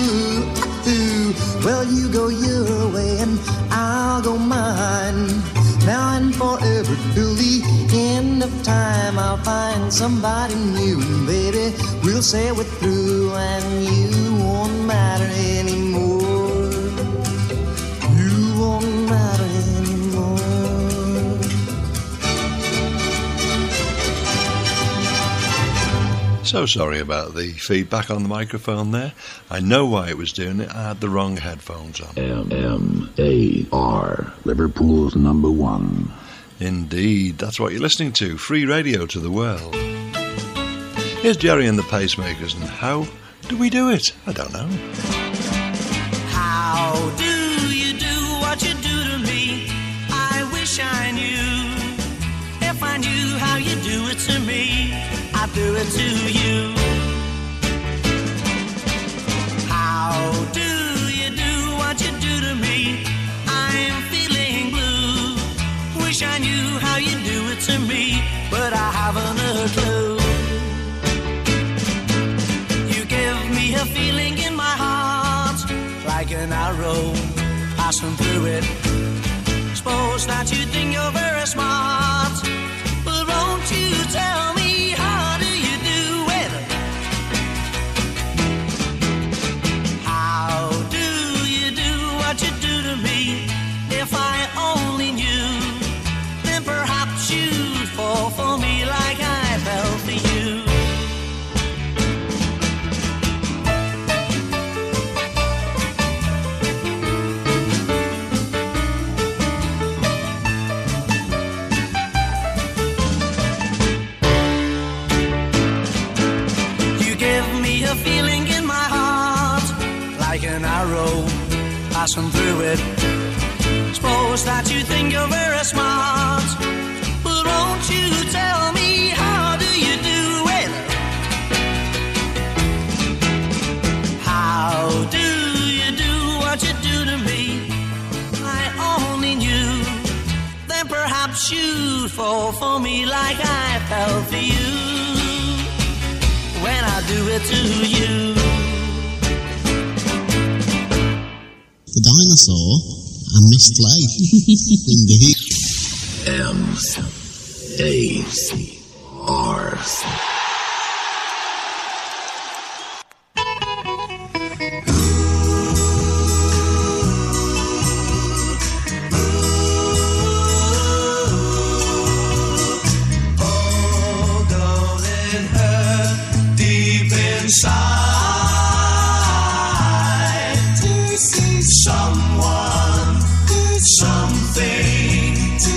Well, you go your way and I'll go mine. now and forever till the end of time. I'll find somebody new, and baby, we'll say we're through, and you won't matter anymore. You won't matter anymore. So sorry about the feedback on the microphone there. I know why it was doing it. I had the wrong headphones on. M-A-R, Liverpool's number one. Indeed, that's what you're listening to. Free radio to the world. Here's Jerry and the Pacemakers, and how do we do it? I don't know. How do you do what you do to me? I wish I knew. If I knew how you do it to me, I'd do it to you. How do you do what you do to me? I'm feeling blue. Wish I knew how you do it to me, but I haven't a clue. You give me a feeling in my heart, like an arrow passing through it. Suppose that you think you're very smart, but won't you tell me how do you do it? How do you do what you do to me? If I only knew, then perhaps you'd fall for me like I fell for you. A feeling in my heart, like an arrow passing through it. Suppose that you think you're very smart, but won't you tell me how do you do it? How do you do what you do to me? I only knew, then perhaps you'd fall for me like I fell for you. When I do it to you. The dinosaur and Miss Clay. M-A-R. Inside to see someone, something to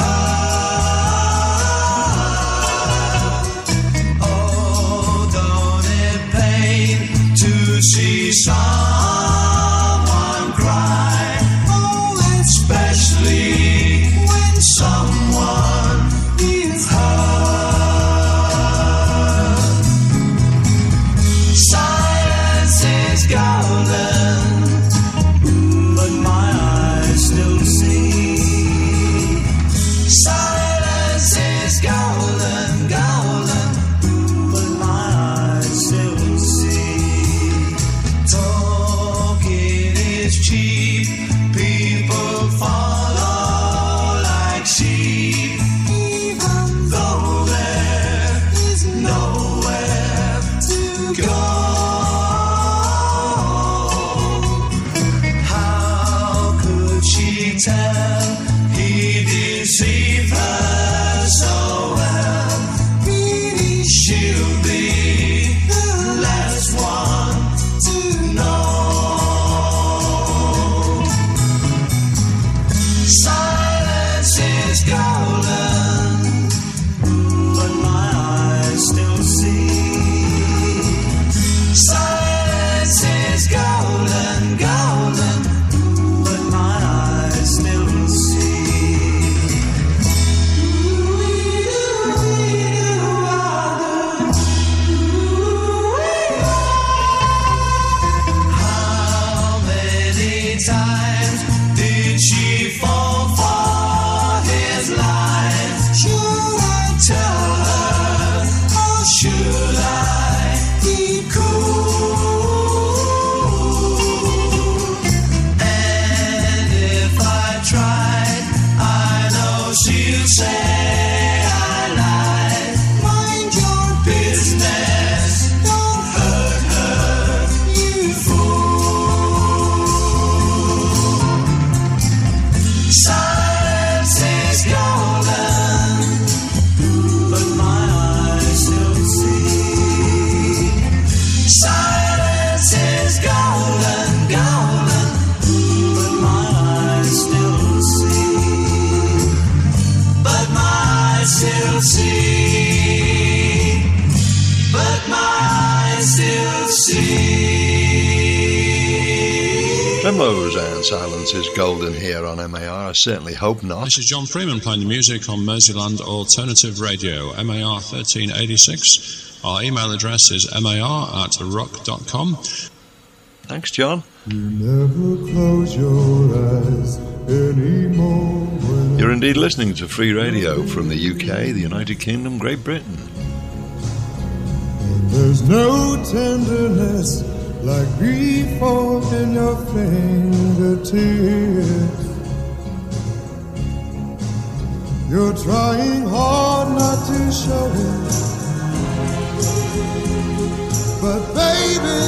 hurt. Oh, don't it pain to see someone cry? Oh, especially when someone is hurt. Golden, but my eyes still see. Silence is golden, golden, but my eyes still see. Talking is cheap, people follow like sheep, even though there is nowhere to go. Tell he deceived her so well. Really, she'll be the last one to know. Silence is golden, but my eyes still see. Silence is golden, golden, but my eyes still see. Tremlos and silence is golden here on MAR. I certainly hope not. This is John Freeman playing the music on Merseyland Alternative Radio, MAR 1386. Our email address is mar@rock.com. Thanks, John. You never close your eyes anymore. You're indeed listening to Free Radio from the UK, the United Kingdom, Great Britain. And there's no tenderness like grief in your fingertips. You're trying hard not to show it, but baby,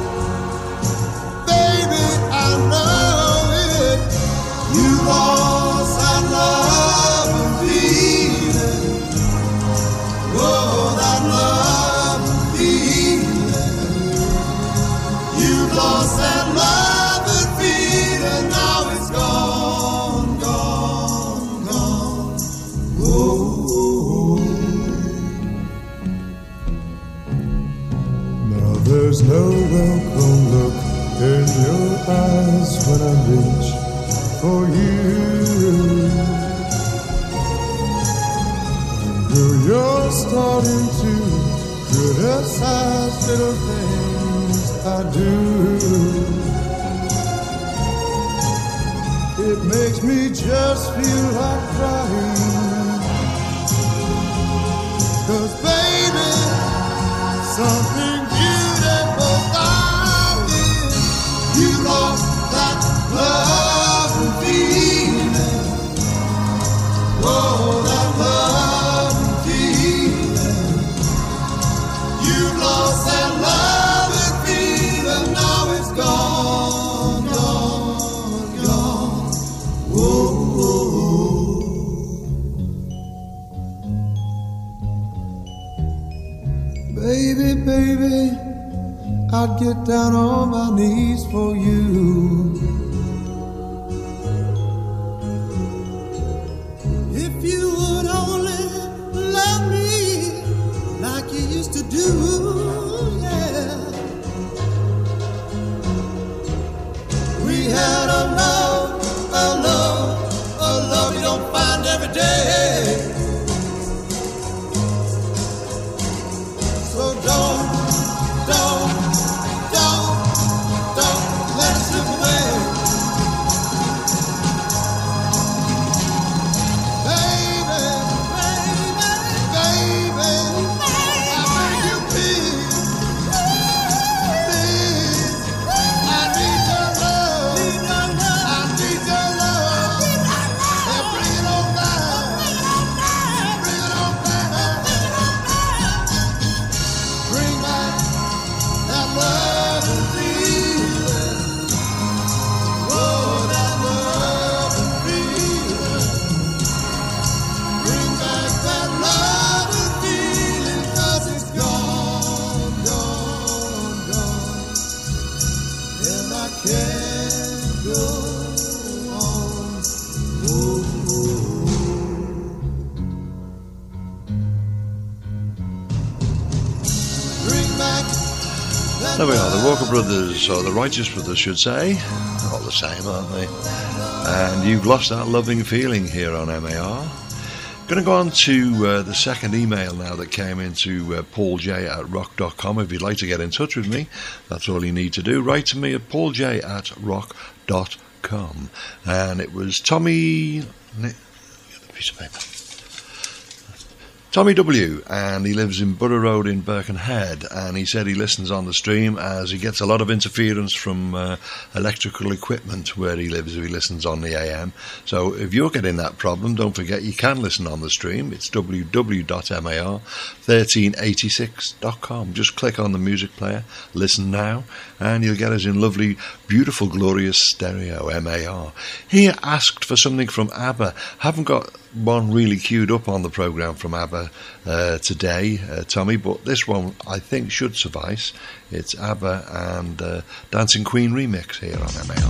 I know it. You lost that love and feeling. Oh, that love and feeling. You lost that love and feeling. Now it's gone, gone, gone. Oh. Now there's no welcome look in your eyes when I reach for you. Girl, you're starting to criticize little things I do. It makes me just feel like crying. 'Cause baby, something beautiful found it. You lost that love and feeling. Oh, that love and feeling. You lost that love and feeling. Now it's gone, gone, gone. Whoa, whoa. Baby, baby, I'd get down on my knees for you. If you would only love me like you used to do, yeah. We had a love you don't find every day. So don't let it slip away. Baby, I beg you please, I need your love, and bring it on back, bring back that love and feeling. Oh, that love and feeling. Bring back that love and feeling, 'cause it's gone, gone, gone. And I can't go on. Oh. Bring back that There we are, the Walker Brothers, or the Righteous Brothers should say. All the same, aren't they? And you've lost that loving feeling here on MAR. Going to go on to the second email now that came into pauljay@rock.com. If you'd like to get in touch with me, that's all you need to do. Write to me at pauljay@rock.com. And it was Tommy... Get the piece of paper. Tommy W, and he lives in Borough Road in Birkenhead, and he said he listens on the stream as he gets a lot of interference from electrical equipment where he lives if he listens on the AM. So if you're getting that problem, don't forget you can listen on the stream. It's www.mar1386.com. Just click on the music player, listen now, and you'll get us in lovely, beautiful, glorious stereo, MAR. He asked for something from ABBA. Haven't got one really queued up on the programme from ABBA today, Tommy, but this one I think should suffice. It's ABBA and Dancing Queen remix here on MAR.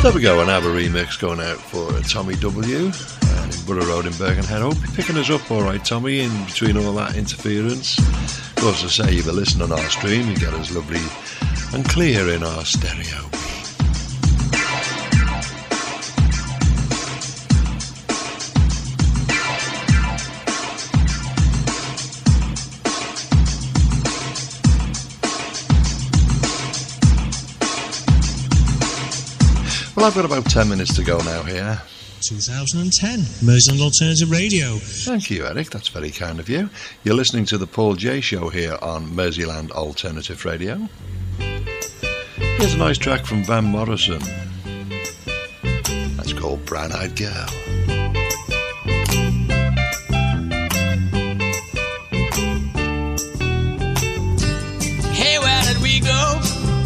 There we go, an ABBA remix going out for Tommy W. In Borough Road in Birkenhead. Hope you're picking us up all right, Tommy, in between all that interference. Of course, I say, if you listen on our stream, you get us lovely and clear in our stereo. Well, I've got about 10 minutes to go now here. 2010, Merseyland Alternative Radio. Thank you, Eric. That's very kind of you. You're listening to the Paul J Show here on Merseyland Alternative Radio. Here's a nice track from Van Morrison. That's called Brown Eyed Girl. Hey, where did we go?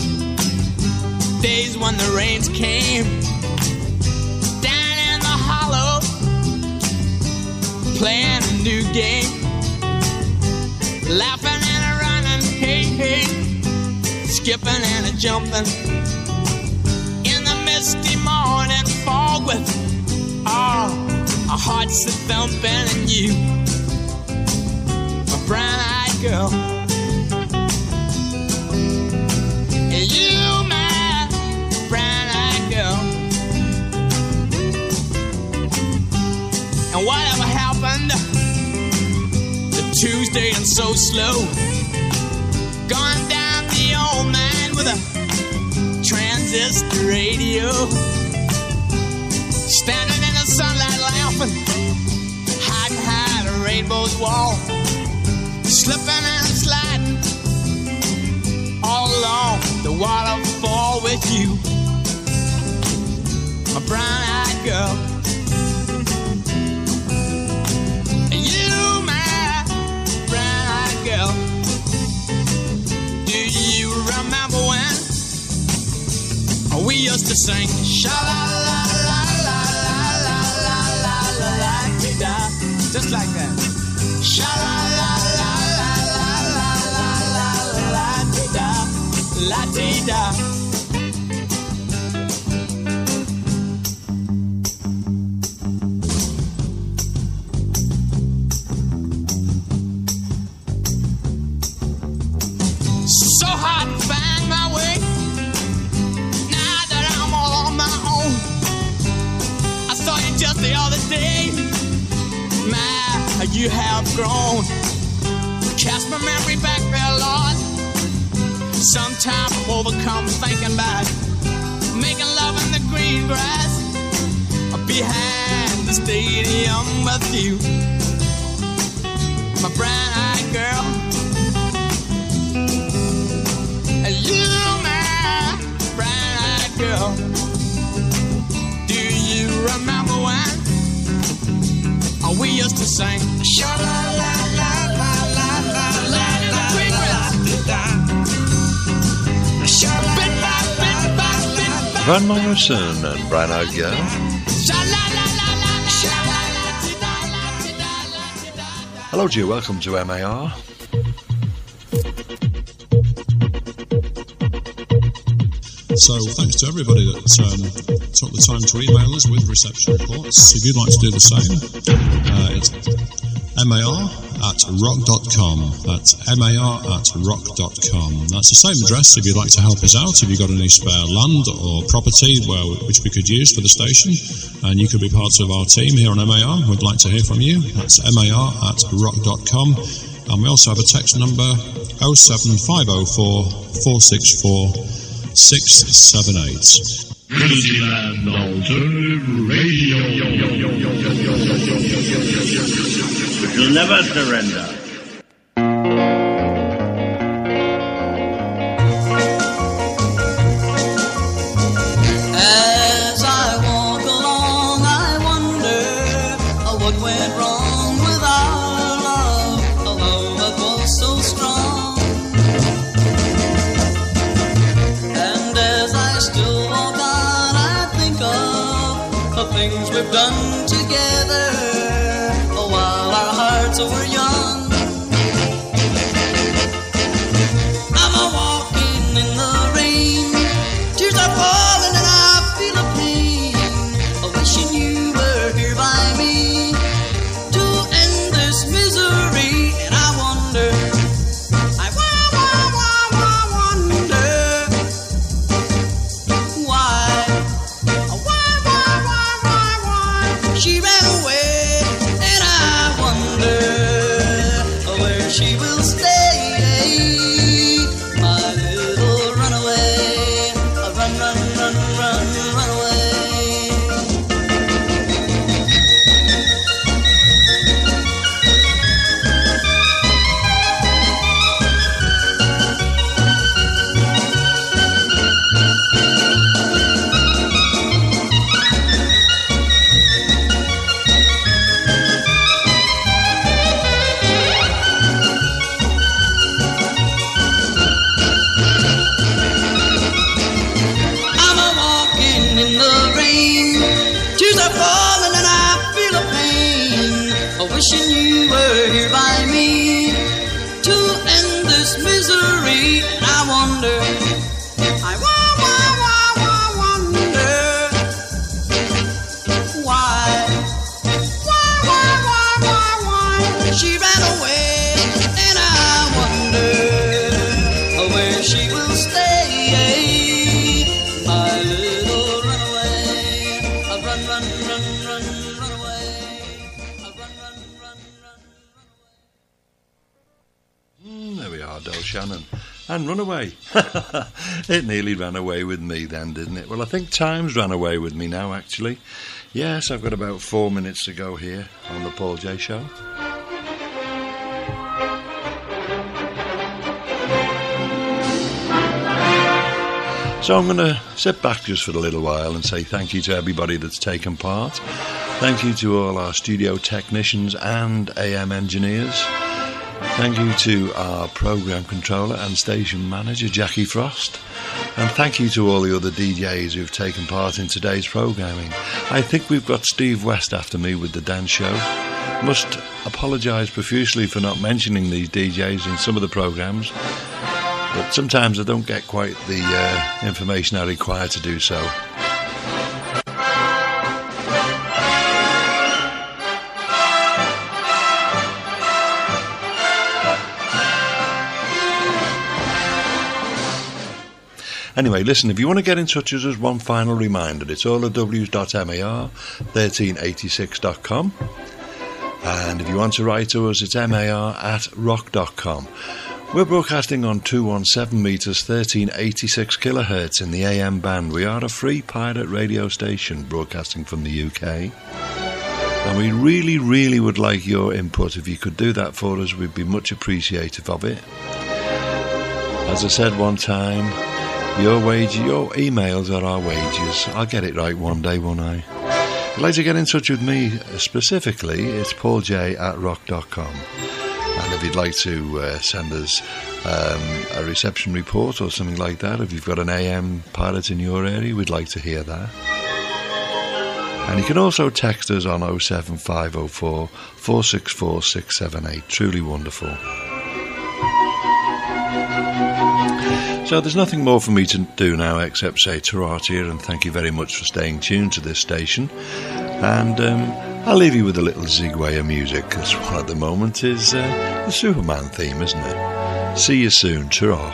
Days when the rains came down in the hollow, playing a new game, laughing and a running, hey, hey, skipping and a jumping in the misty morning fog with our hearts a thumping, and you, my brown-eyed girl, and you, and whatever happened to Tuesday and so slow, gone down the old man with a transistor radio, standing in the sunlight laughing, hiding behind a rainbow's wall, slipping and sliding all along the waterfall with you, my brown-eyed girl. Girl, do you remember when we used to sing sha la la la la la la la la la da, just like that, sha la la la la la la la la la da. You have grown, cast my memory back there, Lord. Sometime I'm overcome thinking about making love in the green grass behind the stadium with you, my brown-eyed girl. And you, my brown-eyed girl, do you remember when we used to sing sha la la la la la la la la la. Van Morrison and Brown Eyed Girl. Hello to you, welcome to MAR. So thanks to everybody that took the time to email us with reception reports. If you'd like to do the same, it's mar@rock.com. That's mar@rock.com. That's the same address if you'd like to help us out. If you've got any spare land or property which we could use for the station, and you could be part of our team here on MAR, we'd like to hear from you. That's mar@rock.com. And we also have a text number 07504 464 678. Merseyland Alternative Radio. You'll never surrender. As I walk along, I wonder what went wrong with our love, a love that was so strong. And as I still walk on, I think of the things we've done together while our hearts were young. I'm a walking in the rain, tears are falling and I feel a pain. you were here by me to end this misery. And I wonder, I wonder why she ran away, and I wonder where she will stay. My little runaway, run, run, run, run, run away, run, run, run, run. There we are, Del Shannon. And Runaway. It nearly ran away with me then, didn't it? Well, I think time's ran away with me now, actually. Yes, I've got about 4 minutes to go here on the Paul J Show. So I'm going to sit back just for a little while and say thank you to everybody that's taken part. Thank you to all our studio technicians and AM engineers. Thank you to our programme controller and station manager, Jackie Frost. And thank you to all the other DJs who've taken part in today's programming. I think we've got Steve West after me with the dance show. Must apologise profusely for not mentioning these DJs in some of the programmes, but sometimes I don't get quite the information I require to do so. Anyway, listen, if you want to get in touch with us, one final reminder, it's all at www.mar1386.com. And if you want to write to us, it's mar@rock.com. We're broadcasting on 217 metres, 1386 kilohertz in the AM band. We are a free pirate radio station broadcasting from the UK. And we really, really would like your input. If you could do that for us, we'd be much appreciative of it. As I said one time, your emails are our wages. I'll get it right one day, won't I? If you'd like to get in touch with me specifically, it's paulj@rock.com. And if you'd like to send us a reception report or something like that, if you've got an AM pilot in your area, we'd like to hear that. And you can also text us on 07504 464 678. Truly wonderful. So there's nothing more for me to do now except say ta-ra to you and thank you very much for staying tuned to this station. And I'll leave you with a little Zigway of music, because one at the moment is the Superman theme, isn't it? See you soon, ta-ra.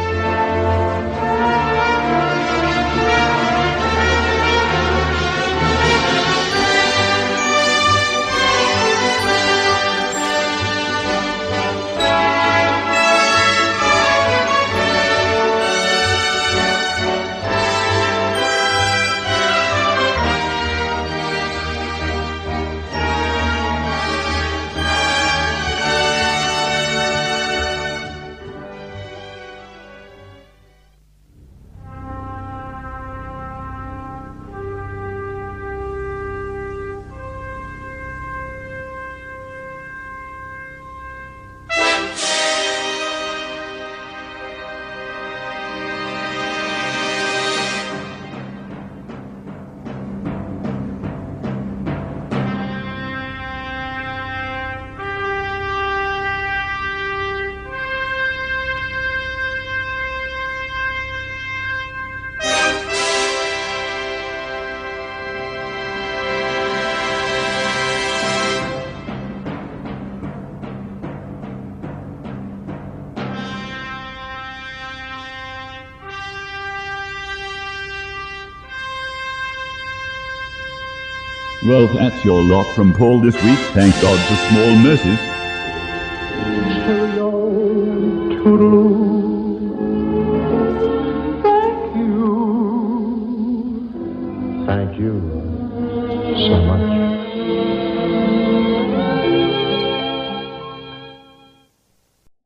Well, that's your lot from Paul this week. Thank God for small mercies. Cheerio, toodaloo.